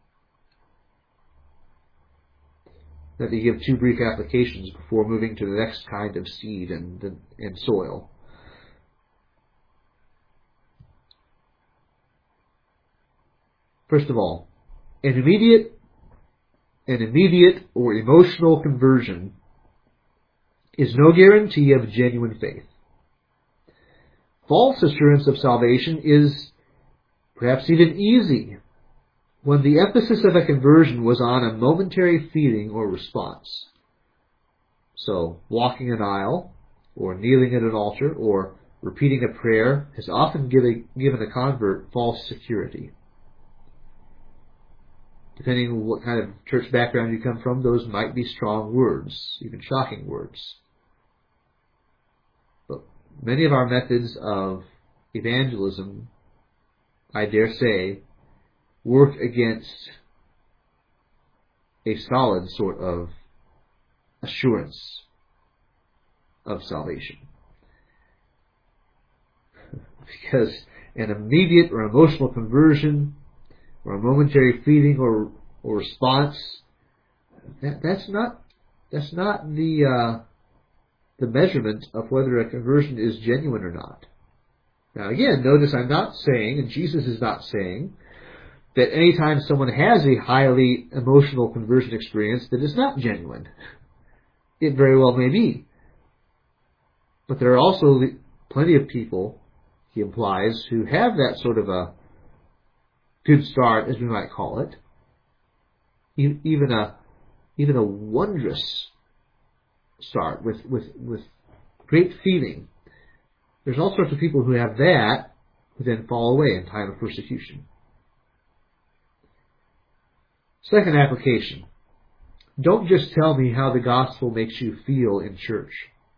Let me give two brief applications before moving to the next kind of seed and, and soil. First of all, an immediate, an immediate or emotional conversion is no guarantee of genuine faith. False assurance of salvation is perhaps even easy when the emphasis of a conversion was on a momentary feeling or response. So, walking an aisle, or kneeling at an altar, or repeating a prayer has often given a convert false security. Depending on what kind of church background you come from, those might be strong words, even shocking words. But many of our methods of evangelism, I dare say, work against a solid sort of assurance of salvation. Because an immediate or emotional conversion or a momentary feeling or or response, that, that's not that's not the uh, the measurement of whether a conversion is genuine or not. Now again, notice I'm not saying, and Jesus is not saying, that anytime someone has a highly emotional conversion experience that is not genuine. It very well may be. But there are also plenty of people, he implies, who have that sort of a good start, as we might call it, even a even a wondrous start with, with, with great feeling. There's all sorts of people who have that who then fall away in time of persecution. Second application. Don't just tell me how the gospel makes you feel in church.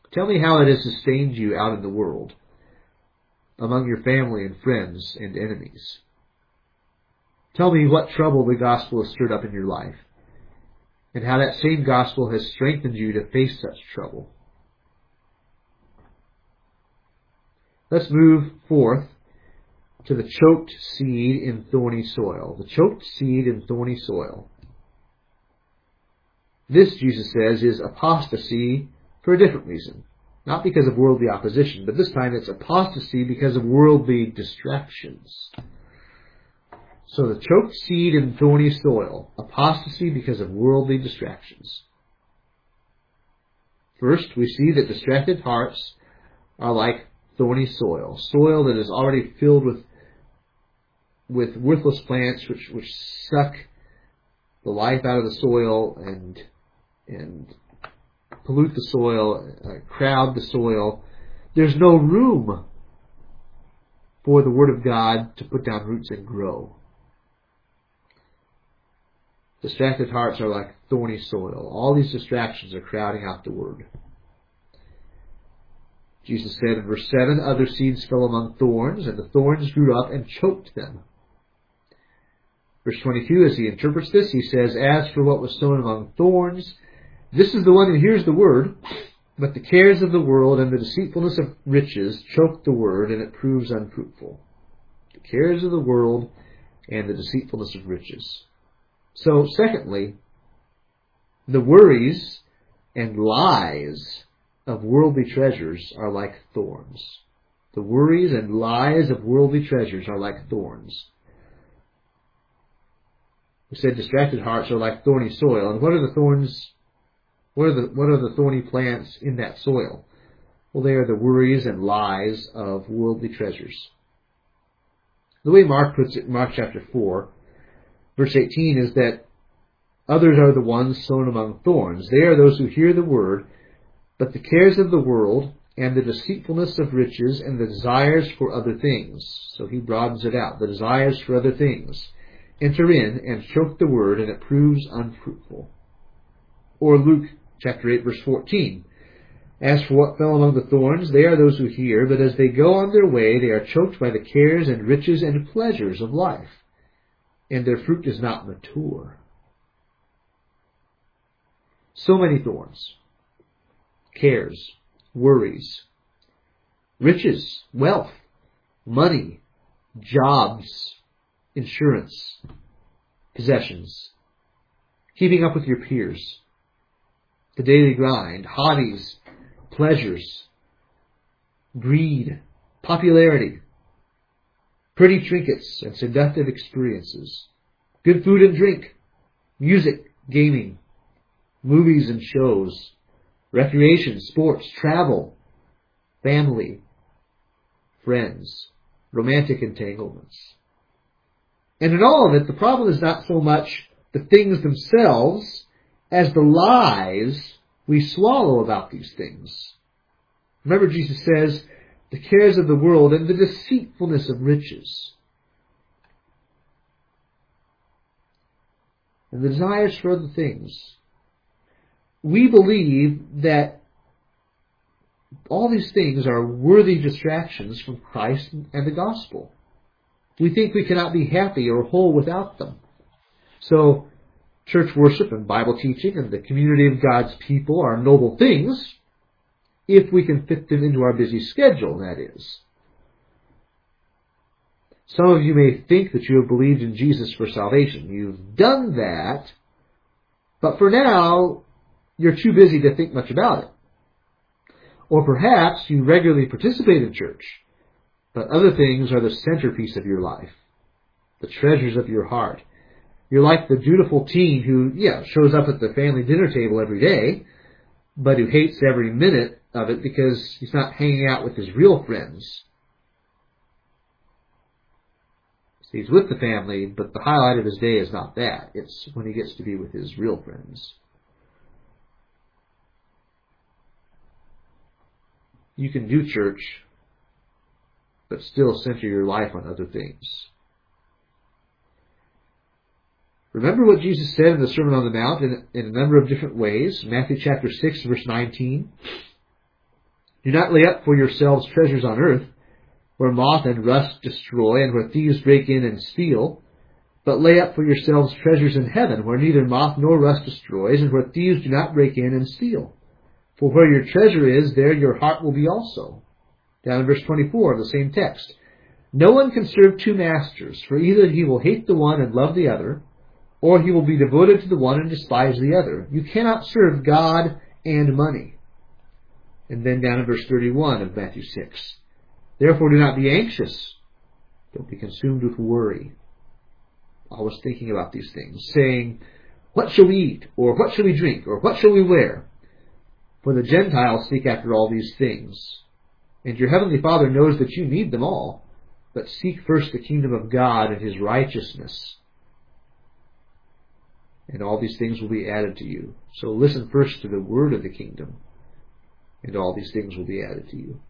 Tell me how it has sustained you out in the world, among your family and friends and enemies. Tell me what trouble the gospel has stirred up in your life, and how that same gospel has strengthened you to face such trouble. Let's move forth to the choked seed in thorny soil. The choked seed in thorny soil. This, Jesus says, is apostasy for a different reason. Not because of worldly opposition, but this time it's apostasy because of worldly distractions. So the choked seed in thorny soil. Apostasy because of worldly distractions. First, we see that distracted hearts are like thorny soil. Soil that is already filled with with worthless plants which, which suck the life out of the soil and and pollute the soil, uh, crowd the soil. There's no room for the Word of God to put down roots and grow. Distracted hearts are like thorny soil. All these distractions are crowding out the Word. Jesus said in verse seven, other seeds fell among thorns, and the thorns grew up and choked them. Verse twenty-two, as he interprets this, he says, as for what was sown among thorns, this is the one who hears the word, but the cares of the world and the deceitfulness of riches choke the word, and it proves unfruitful. The cares of the world and the deceitfulness of riches. So, secondly, the worries and lies of worldly treasures are like thorns. The worries and lies of worldly treasures are like thorns. We said distracted hearts are like thorny soil. And what are the thorns? What are the, what are the thorny plants in that soil? Well, they are the worries and lies of worldly treasures. The way Mark puts it in Mark chapter four, verse eighteen, is that others are the ones sown among thorns. They are those who hear the word, but the cares of the world and the deceitfulness of riches and the desires for other things. So he broadens it out. The desires for other things enter in and choke the word, and it proves unfruitful. Or Luke chapter eight, verse fourteen. As for what fell among the thorns, they are those who hear, but as they go on their way, they are choked by the cares and riches and pleasures of life, and their fruit does not mature. So many thorns. Cares, worries, riches, wealth, money, jobs, insurance, possessions, keeping up with your peers, the daily grind, hobbies, pleasures, greed, popularity, pretty trinkets and seductive experiences, good food and drink, music, gaming, movies and shows, recreation, sports, travel, family, friends, romantic entanglements. And in all of it, the problem is not so much the things themselves as the lies we swallow about these things. Remember, Jesus says, the cares of the world and the deceitfulness of riches, and the desires for other things. We believe that all these things are worthy distractions from Christ and the gospel. We think we cannot be happy or whole without them. So, church worship and Bible teaching and the community of God's people are noble things, if we can fit them into our busy schedule, that is. Some of you may think that you have believed in Jesus for salvation. You've done that, but for now, you're too busy to think much about it. Or perhaps you regularly participate in church, but other things are the centerpiece of your life, the treasures of your heart. You're like the dutiful teen who, yeah, shows up at the family dinner table every day, but who hates every minute of it because he's not hanging out with his real friends. So he's with the family, but the highlight of his day is not that. It's when he gets to be with his real friends. You can do church, but still center your life on other things. Remember what Jesus said in the Sermon on the Mount in, in a number of different ways. Matthew chapter six, verse nineteen. Do not lay up for yourselves treasures on earth, where moth and rust destroy, and where thieves break in and steal. But lay up for yourselves treasures in heaven, where neither moth nor rust destroys, and where thieves do not break in and steal. For where your treasure is, there your heart will be also. Down in verse twenty-four of the same text. No one can serve two masters, for either he will hate the one and love the other, or he will be devoted to the one and despise the other. You cannot serve God and money. And then down in verse thirty-one of Matthew six. Therefore do not be anxious. Don't be consumed with worry. Always thinking about these things, saying, what shall we eat? Or what shall we drink? Or what shall we wear? For the Gentiles seek after all these things. And your heavenly Father knows that you need them all. But seek first the kingdom of God and his righteousness, and all these things will be added to you. So listen first to the word of the kingdom, and all these things will be added to you.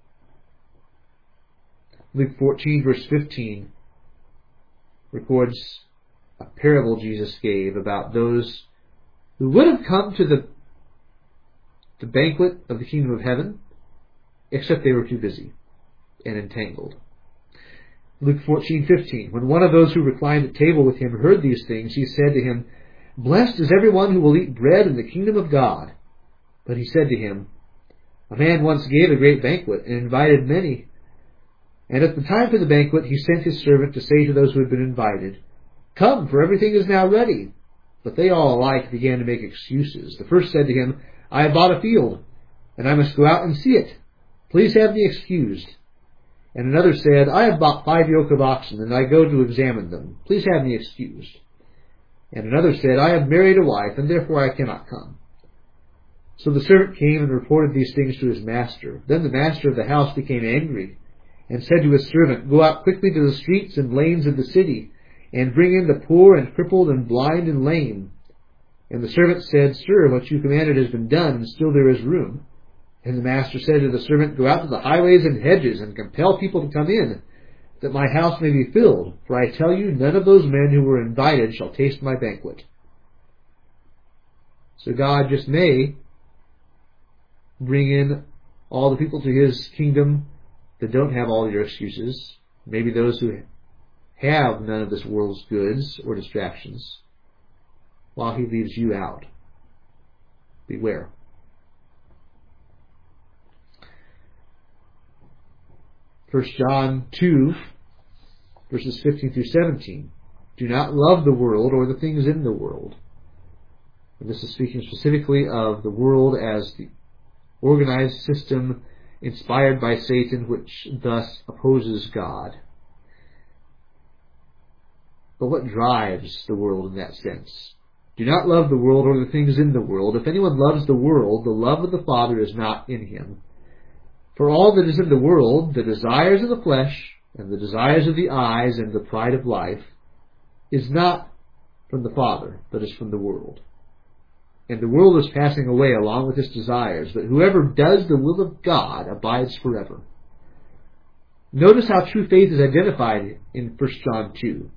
Luke fourteen, verse fifteen, records a parable Jesus gave about those who would have come to the, the banquet of the kingdom of heaven, except they were too busy and entangled. Luke fourteen fifteen. When one of those who reclined at table with him heard these things, he said to him, blessed is everyone who will eat bread in the kingdom of God. But he said to him, a man once gave a great banquet and invited many. And at the time for the banquet he sent his servant to say to those who had been invited, come, for everything is now ready. But they all alike began to make excuses. The first said to him, I have bought a field, and I must go out and see it. Please have me excused. And another said, I have bought five yoke of oxen, and I go to examine them. Please have me excused. And another said, I have married a wife, and therefore I cannot come. So the servant came and reported these things to his master. Then the master of the house became angry, and said to his servant, go out quickly to the streets and lanes of the city, and bring in the poor and crippled and blind and lame. And the servant said, sir, what you commanded has been done, and still there is room. And the master said to the servant, go out to the highways and hedges, and compel people to come in, that my house may be filled. For I tell you, none of those men who were invited shall taste my banquet. So God just may bring in all the people to his kingdom that don't have all your excuses. Maybe those who have none of this world's goods or distractions, while he leaves you out. Beware. First John two, verses fifteen through seventeen. Do not love the world or the things in the world. And this is speaking specifically of the world as the organized system inspired by Satan, which thus opposes God. But what drives the world in that sense? Do not love the world or the things in the world. If anyone loves the world, the love of the Father is not in him. For all that is in the world, the desires of the flesh, and the desires of the eyes, and the pride of life, is not from the Father, but is from the world. And the world is passing away along with its desires, but whoever does the will of God abides forever. Notice how true faith is identified in First John two.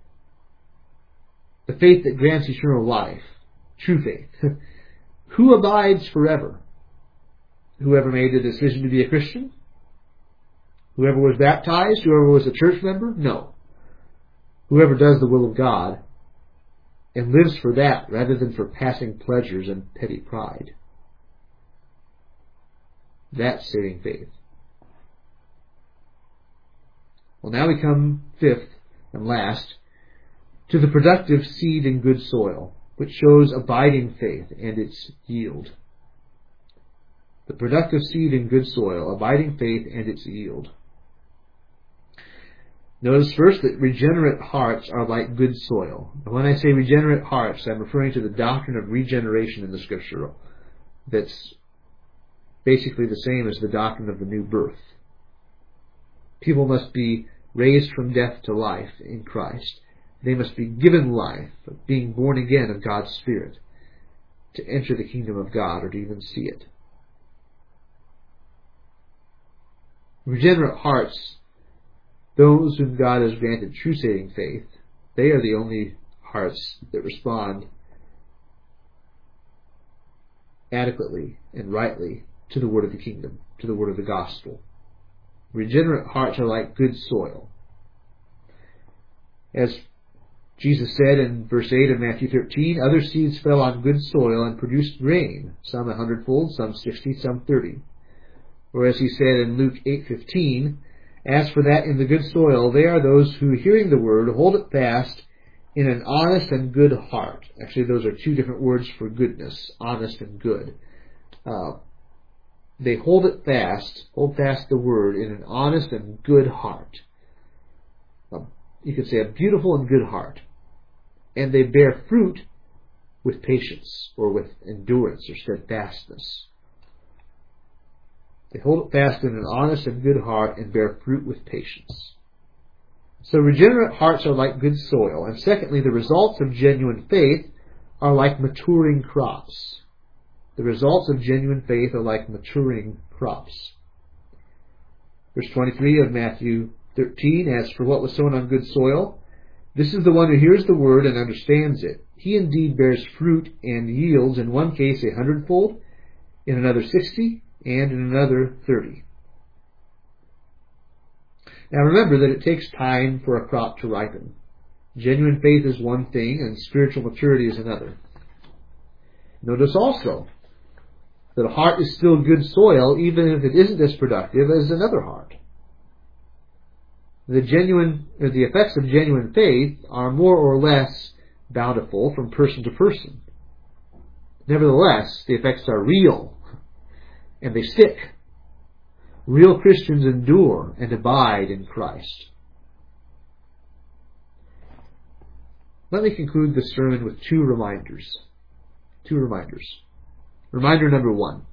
The faith that grants eternal life. True faith. Who abides forever? Whoever made the decision to be a Christian? Whoever was baptized? Whoever was a church member? No. Whoever does the will of God and lives for that rather than for passing pleasures and petty pride. That's saving faith. Well, now we come fifth and last to the productive seed in good soil, which shows abiding faith and its yield. The productive seed in good soil, abiding faith and its yield. Notice first that regenerate hearts are like good soil. And when I say regenerate hearts, I'm referring to the doctrine of regeneration in the Scripture that's basically the same as the doctrine of the new birth. People must be raised from death to life in Christ. They must be given life, being born again of God's Spirit, to enter the kingdom of God or to even see it. Regenerate hearts, those whom God has granted true saving faith, they are the only hearts that respond adequately and rightly to the word of the kingdom, to the word of the gospel. Regenerate hearts are like good soil. As Jesus said in verse eight of Matthew thirteen, other seeds fell on good soil and produced grain, some a hundredfold, some sixty, some thirty. Or as he said in Luke eight fifteen, as for that in the good soil, they are those who, hearing the word, hold it fast in an honest and good heart. Actually, those are two different words for goodness, honest and good. Uh, they hold it fast, hold fast the word in an honest and good heart. Um, you could say a beautiful and good heart. And they bear fruit with patience, or with endurance, or steadfastness. They hold it fast in an honest and good heart and bear fruit with patience. So regenerate hearts are like good soil. And secondly, the results of genuine faith are like maturing crops. The results of genuine faith are like maturing crops. Verse twenty-three of Matthew thirteen, as for what was sown on good soil, this is the one who hears the word and understands it. He indeed bears fruit and yields, in one case a hundredfold, in another sixty, and in another thirty. Now remember that it takes time for a crop to ripen. Genuine faith is one thing, and spiritual maturity is another. Notice also that a heart is still good soil, even if it isn't as productive as another heart. The genuine, or the effects of genuine faith are more or less bountiful from person to person. Nevertheless, the effects are real, and they stick. Real Christians endure and abide in Christ. Let me conclude this sermon with two reminders. Two reminders. Reminder number one.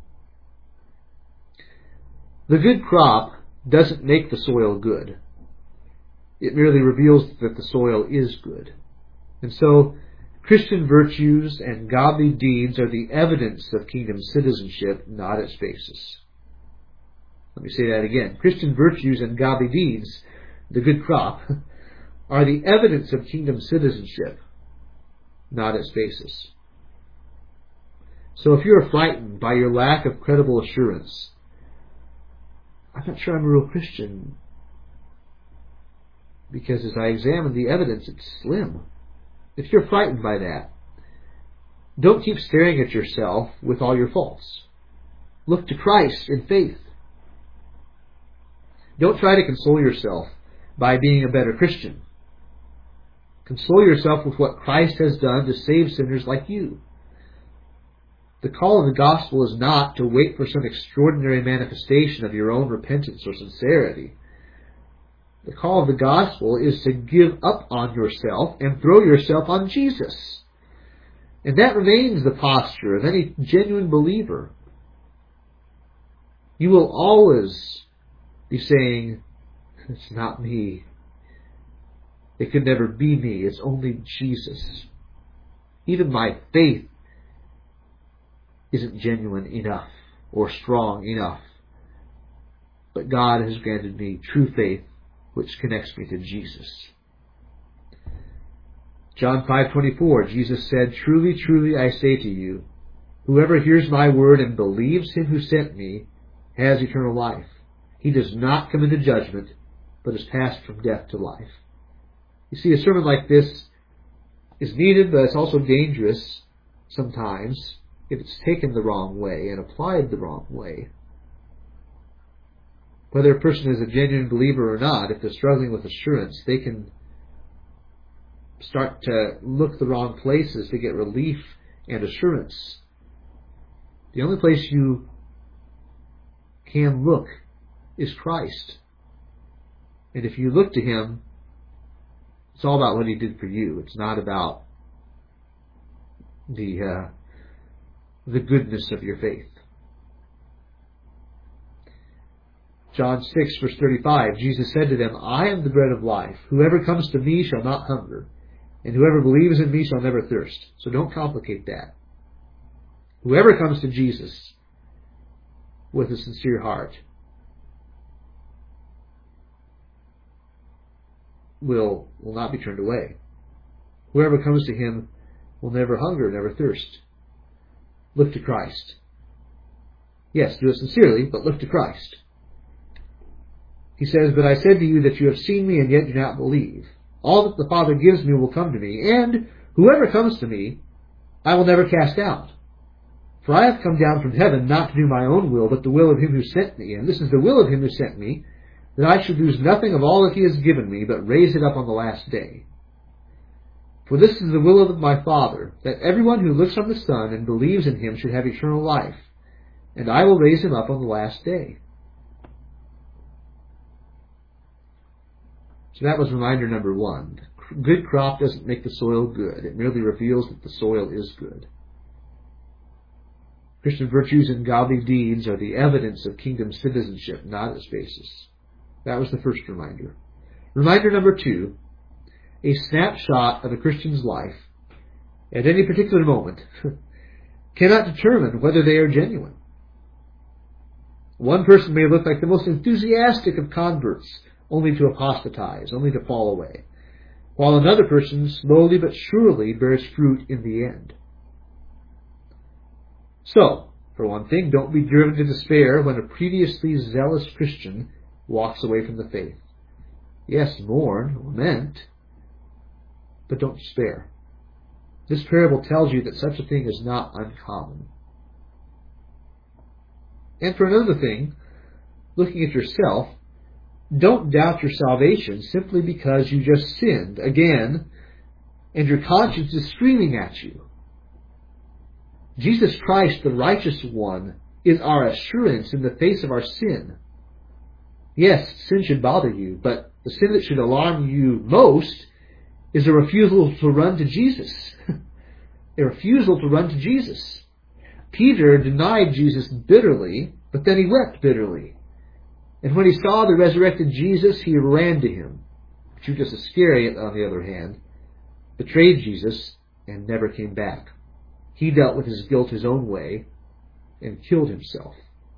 The good crop doesn't make the soil good. It merely reveals that the soil is good. And so, Christian virtues and godly deeds are the evidence of kingdom citizenship, not its basis. Let me say that again. Christian virtues and godly deeds, the good crop, are the evidence of kingdom citizenship, not its basis. So if you're frightened by your lack of credible assurance, I'm not sure I'm a real Christian, because as I examine the evidence, it's slim. If you're frightened by that, don't keep staring at yourself with all your faults. Look to Christ in faith. Don't try to console yourself by being a better Christian. Console yourself with what Christ has done to save sinners like you. The call of the gospel is not to wait for some extraordinary manifestation of your own repentance or sincerity. The call of the gospel is to give up on yourself and throw yourself on Jesus. And that remains the posture of any genuine believer. You will always be saying, it's not me. It could never be me. It's only Jesus. Even my faith isn't genuine enough or strong enough. But God has granted me true faith, which connects me to Jesus. John five twenty-four, Jesus said, "Truly, truly, I say to you, whoever hears my word and believes him who sent me has eternal life. He does not come into judgment, but is passed from death to life." You see, a sermon like this is needed, but it's also dangerous sometimes if it's taken the wrong way and applied the wrong way. Whether a person is a genuine believer or not, if they're struggling with assurance, they can start to look the wrong places to get relief and assurance. The only place you can look is Christ. And if you look to Him, it's all about what He did for you. It's not about the uh, the goodness of your faith. John six, verse thirty-five, Jesus said to them, "I am the bread of life. Whoever comes to me shall not hunger, and whoever believes in me shall never thirst." So don't complicate that. Whoever comes to Jesus with a sincere heart will, will not be turned away. Whoever comes to Him will never hunger, never thirst. Look to Christ. Yes, do it sincerely, but look to Christ. He says, "But I said to you that you have seen me and yet do not believe. All that the Father gives me will come to me, and whoever comes to me, I will never cast out. For I have come down from heaven not to do my own will, but the will of him who sent me. And this is the will of him who sent me, that I should lose nothing of all that he has given me, but raise it up on the last day. For this is the will of my Father, that everyone who looks on the Son and believes in him should have eternal life, and I will raise him up on the last day." So that was reminder number one. Good crop doesn't make the soil good. It merely reveals that the soil is good. Christian virtues and godly deeds are the evidence of kingdom citizenship, not its basis. That was the first reminder. Reminder number two, a snapshot of a Christian's life at any particular moment cannot determine whether they are genuine. One person may look like the most enthusiastic of converts, only to apostatize, only to fall away, while another person slowly but surely bears fruit in the end. So, for one thing, don't be driven to despair when a previously zealous Christian walks away from the faith. Yes, mourn, lament, but don't despair. This parable tells you that such a thing is not uncommon. And for another thing, looking at yourself, don't doubt your salvation simply because you just sinned again and your conscience is screaming at you. Jesus Christ, the righteous one, is our assurance in the face of our sin. Yes, sin should bother you, but the sin that should alarm you most is a refusal to run to Jesus. A refusal to run to Jesus. Peter denied Jesus bitterly, but then he wept bitterly. And when he saw the resurrected Jesus, he ran to him. Judas Iscariot, on the other hand, betrayed Jesus and never came back. He dealt with his guilt his own way and killed himself.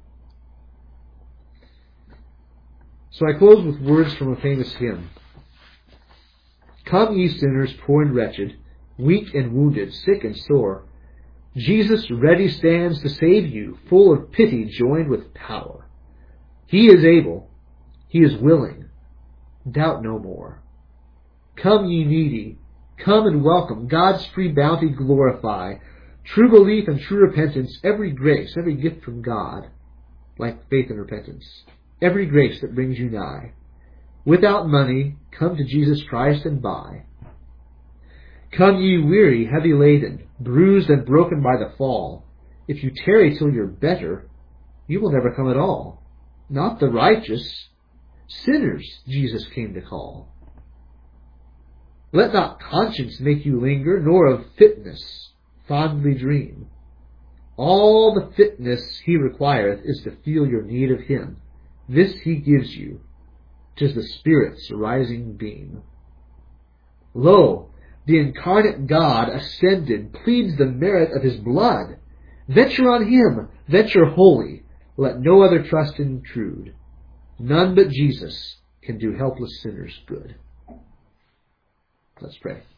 So I close with words from a famous hymn. "Come, ye sinners, poor and wretched, weak and wounded, sick and sore. Jesus ready stands to save you, full of pity joined with power. He is able, he is willing, doubt no more. Come, ye needy, come and welcome, God's free bounty glorify. True belief and true repentance, every grace, every gift from God, like faith and repentance, every grace that brings you nigh. Without money, come to Jesus Christ and buy. Come, ye weary, heavy laden, bruised and broken by the fall. If you tarry till you're better, you will never come at all. Not the righteous, sinners Jesus came to call. Let not conscience make you linger, nor of fitness fondly dream. All the fitness he requireth is to feel your need of him. This he gives you. 'Tis the Spirit's rising beam. Lo, the incarnate God ascended pleads the merit of his blood. Venture on him, venture wholly. Let no other trust intrude. None but Jesus can do helpless sinners good." Let's pray.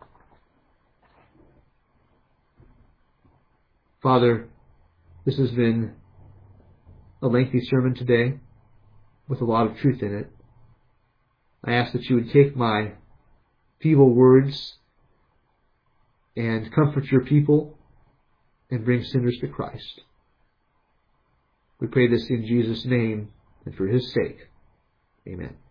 Father, this has been a lengthy sermon today with a lot of truth in it. I ask that you would take my feeble words and comfort your people and bring sinners to Christ. We pray this in Jesus' name and for his sake. Amen.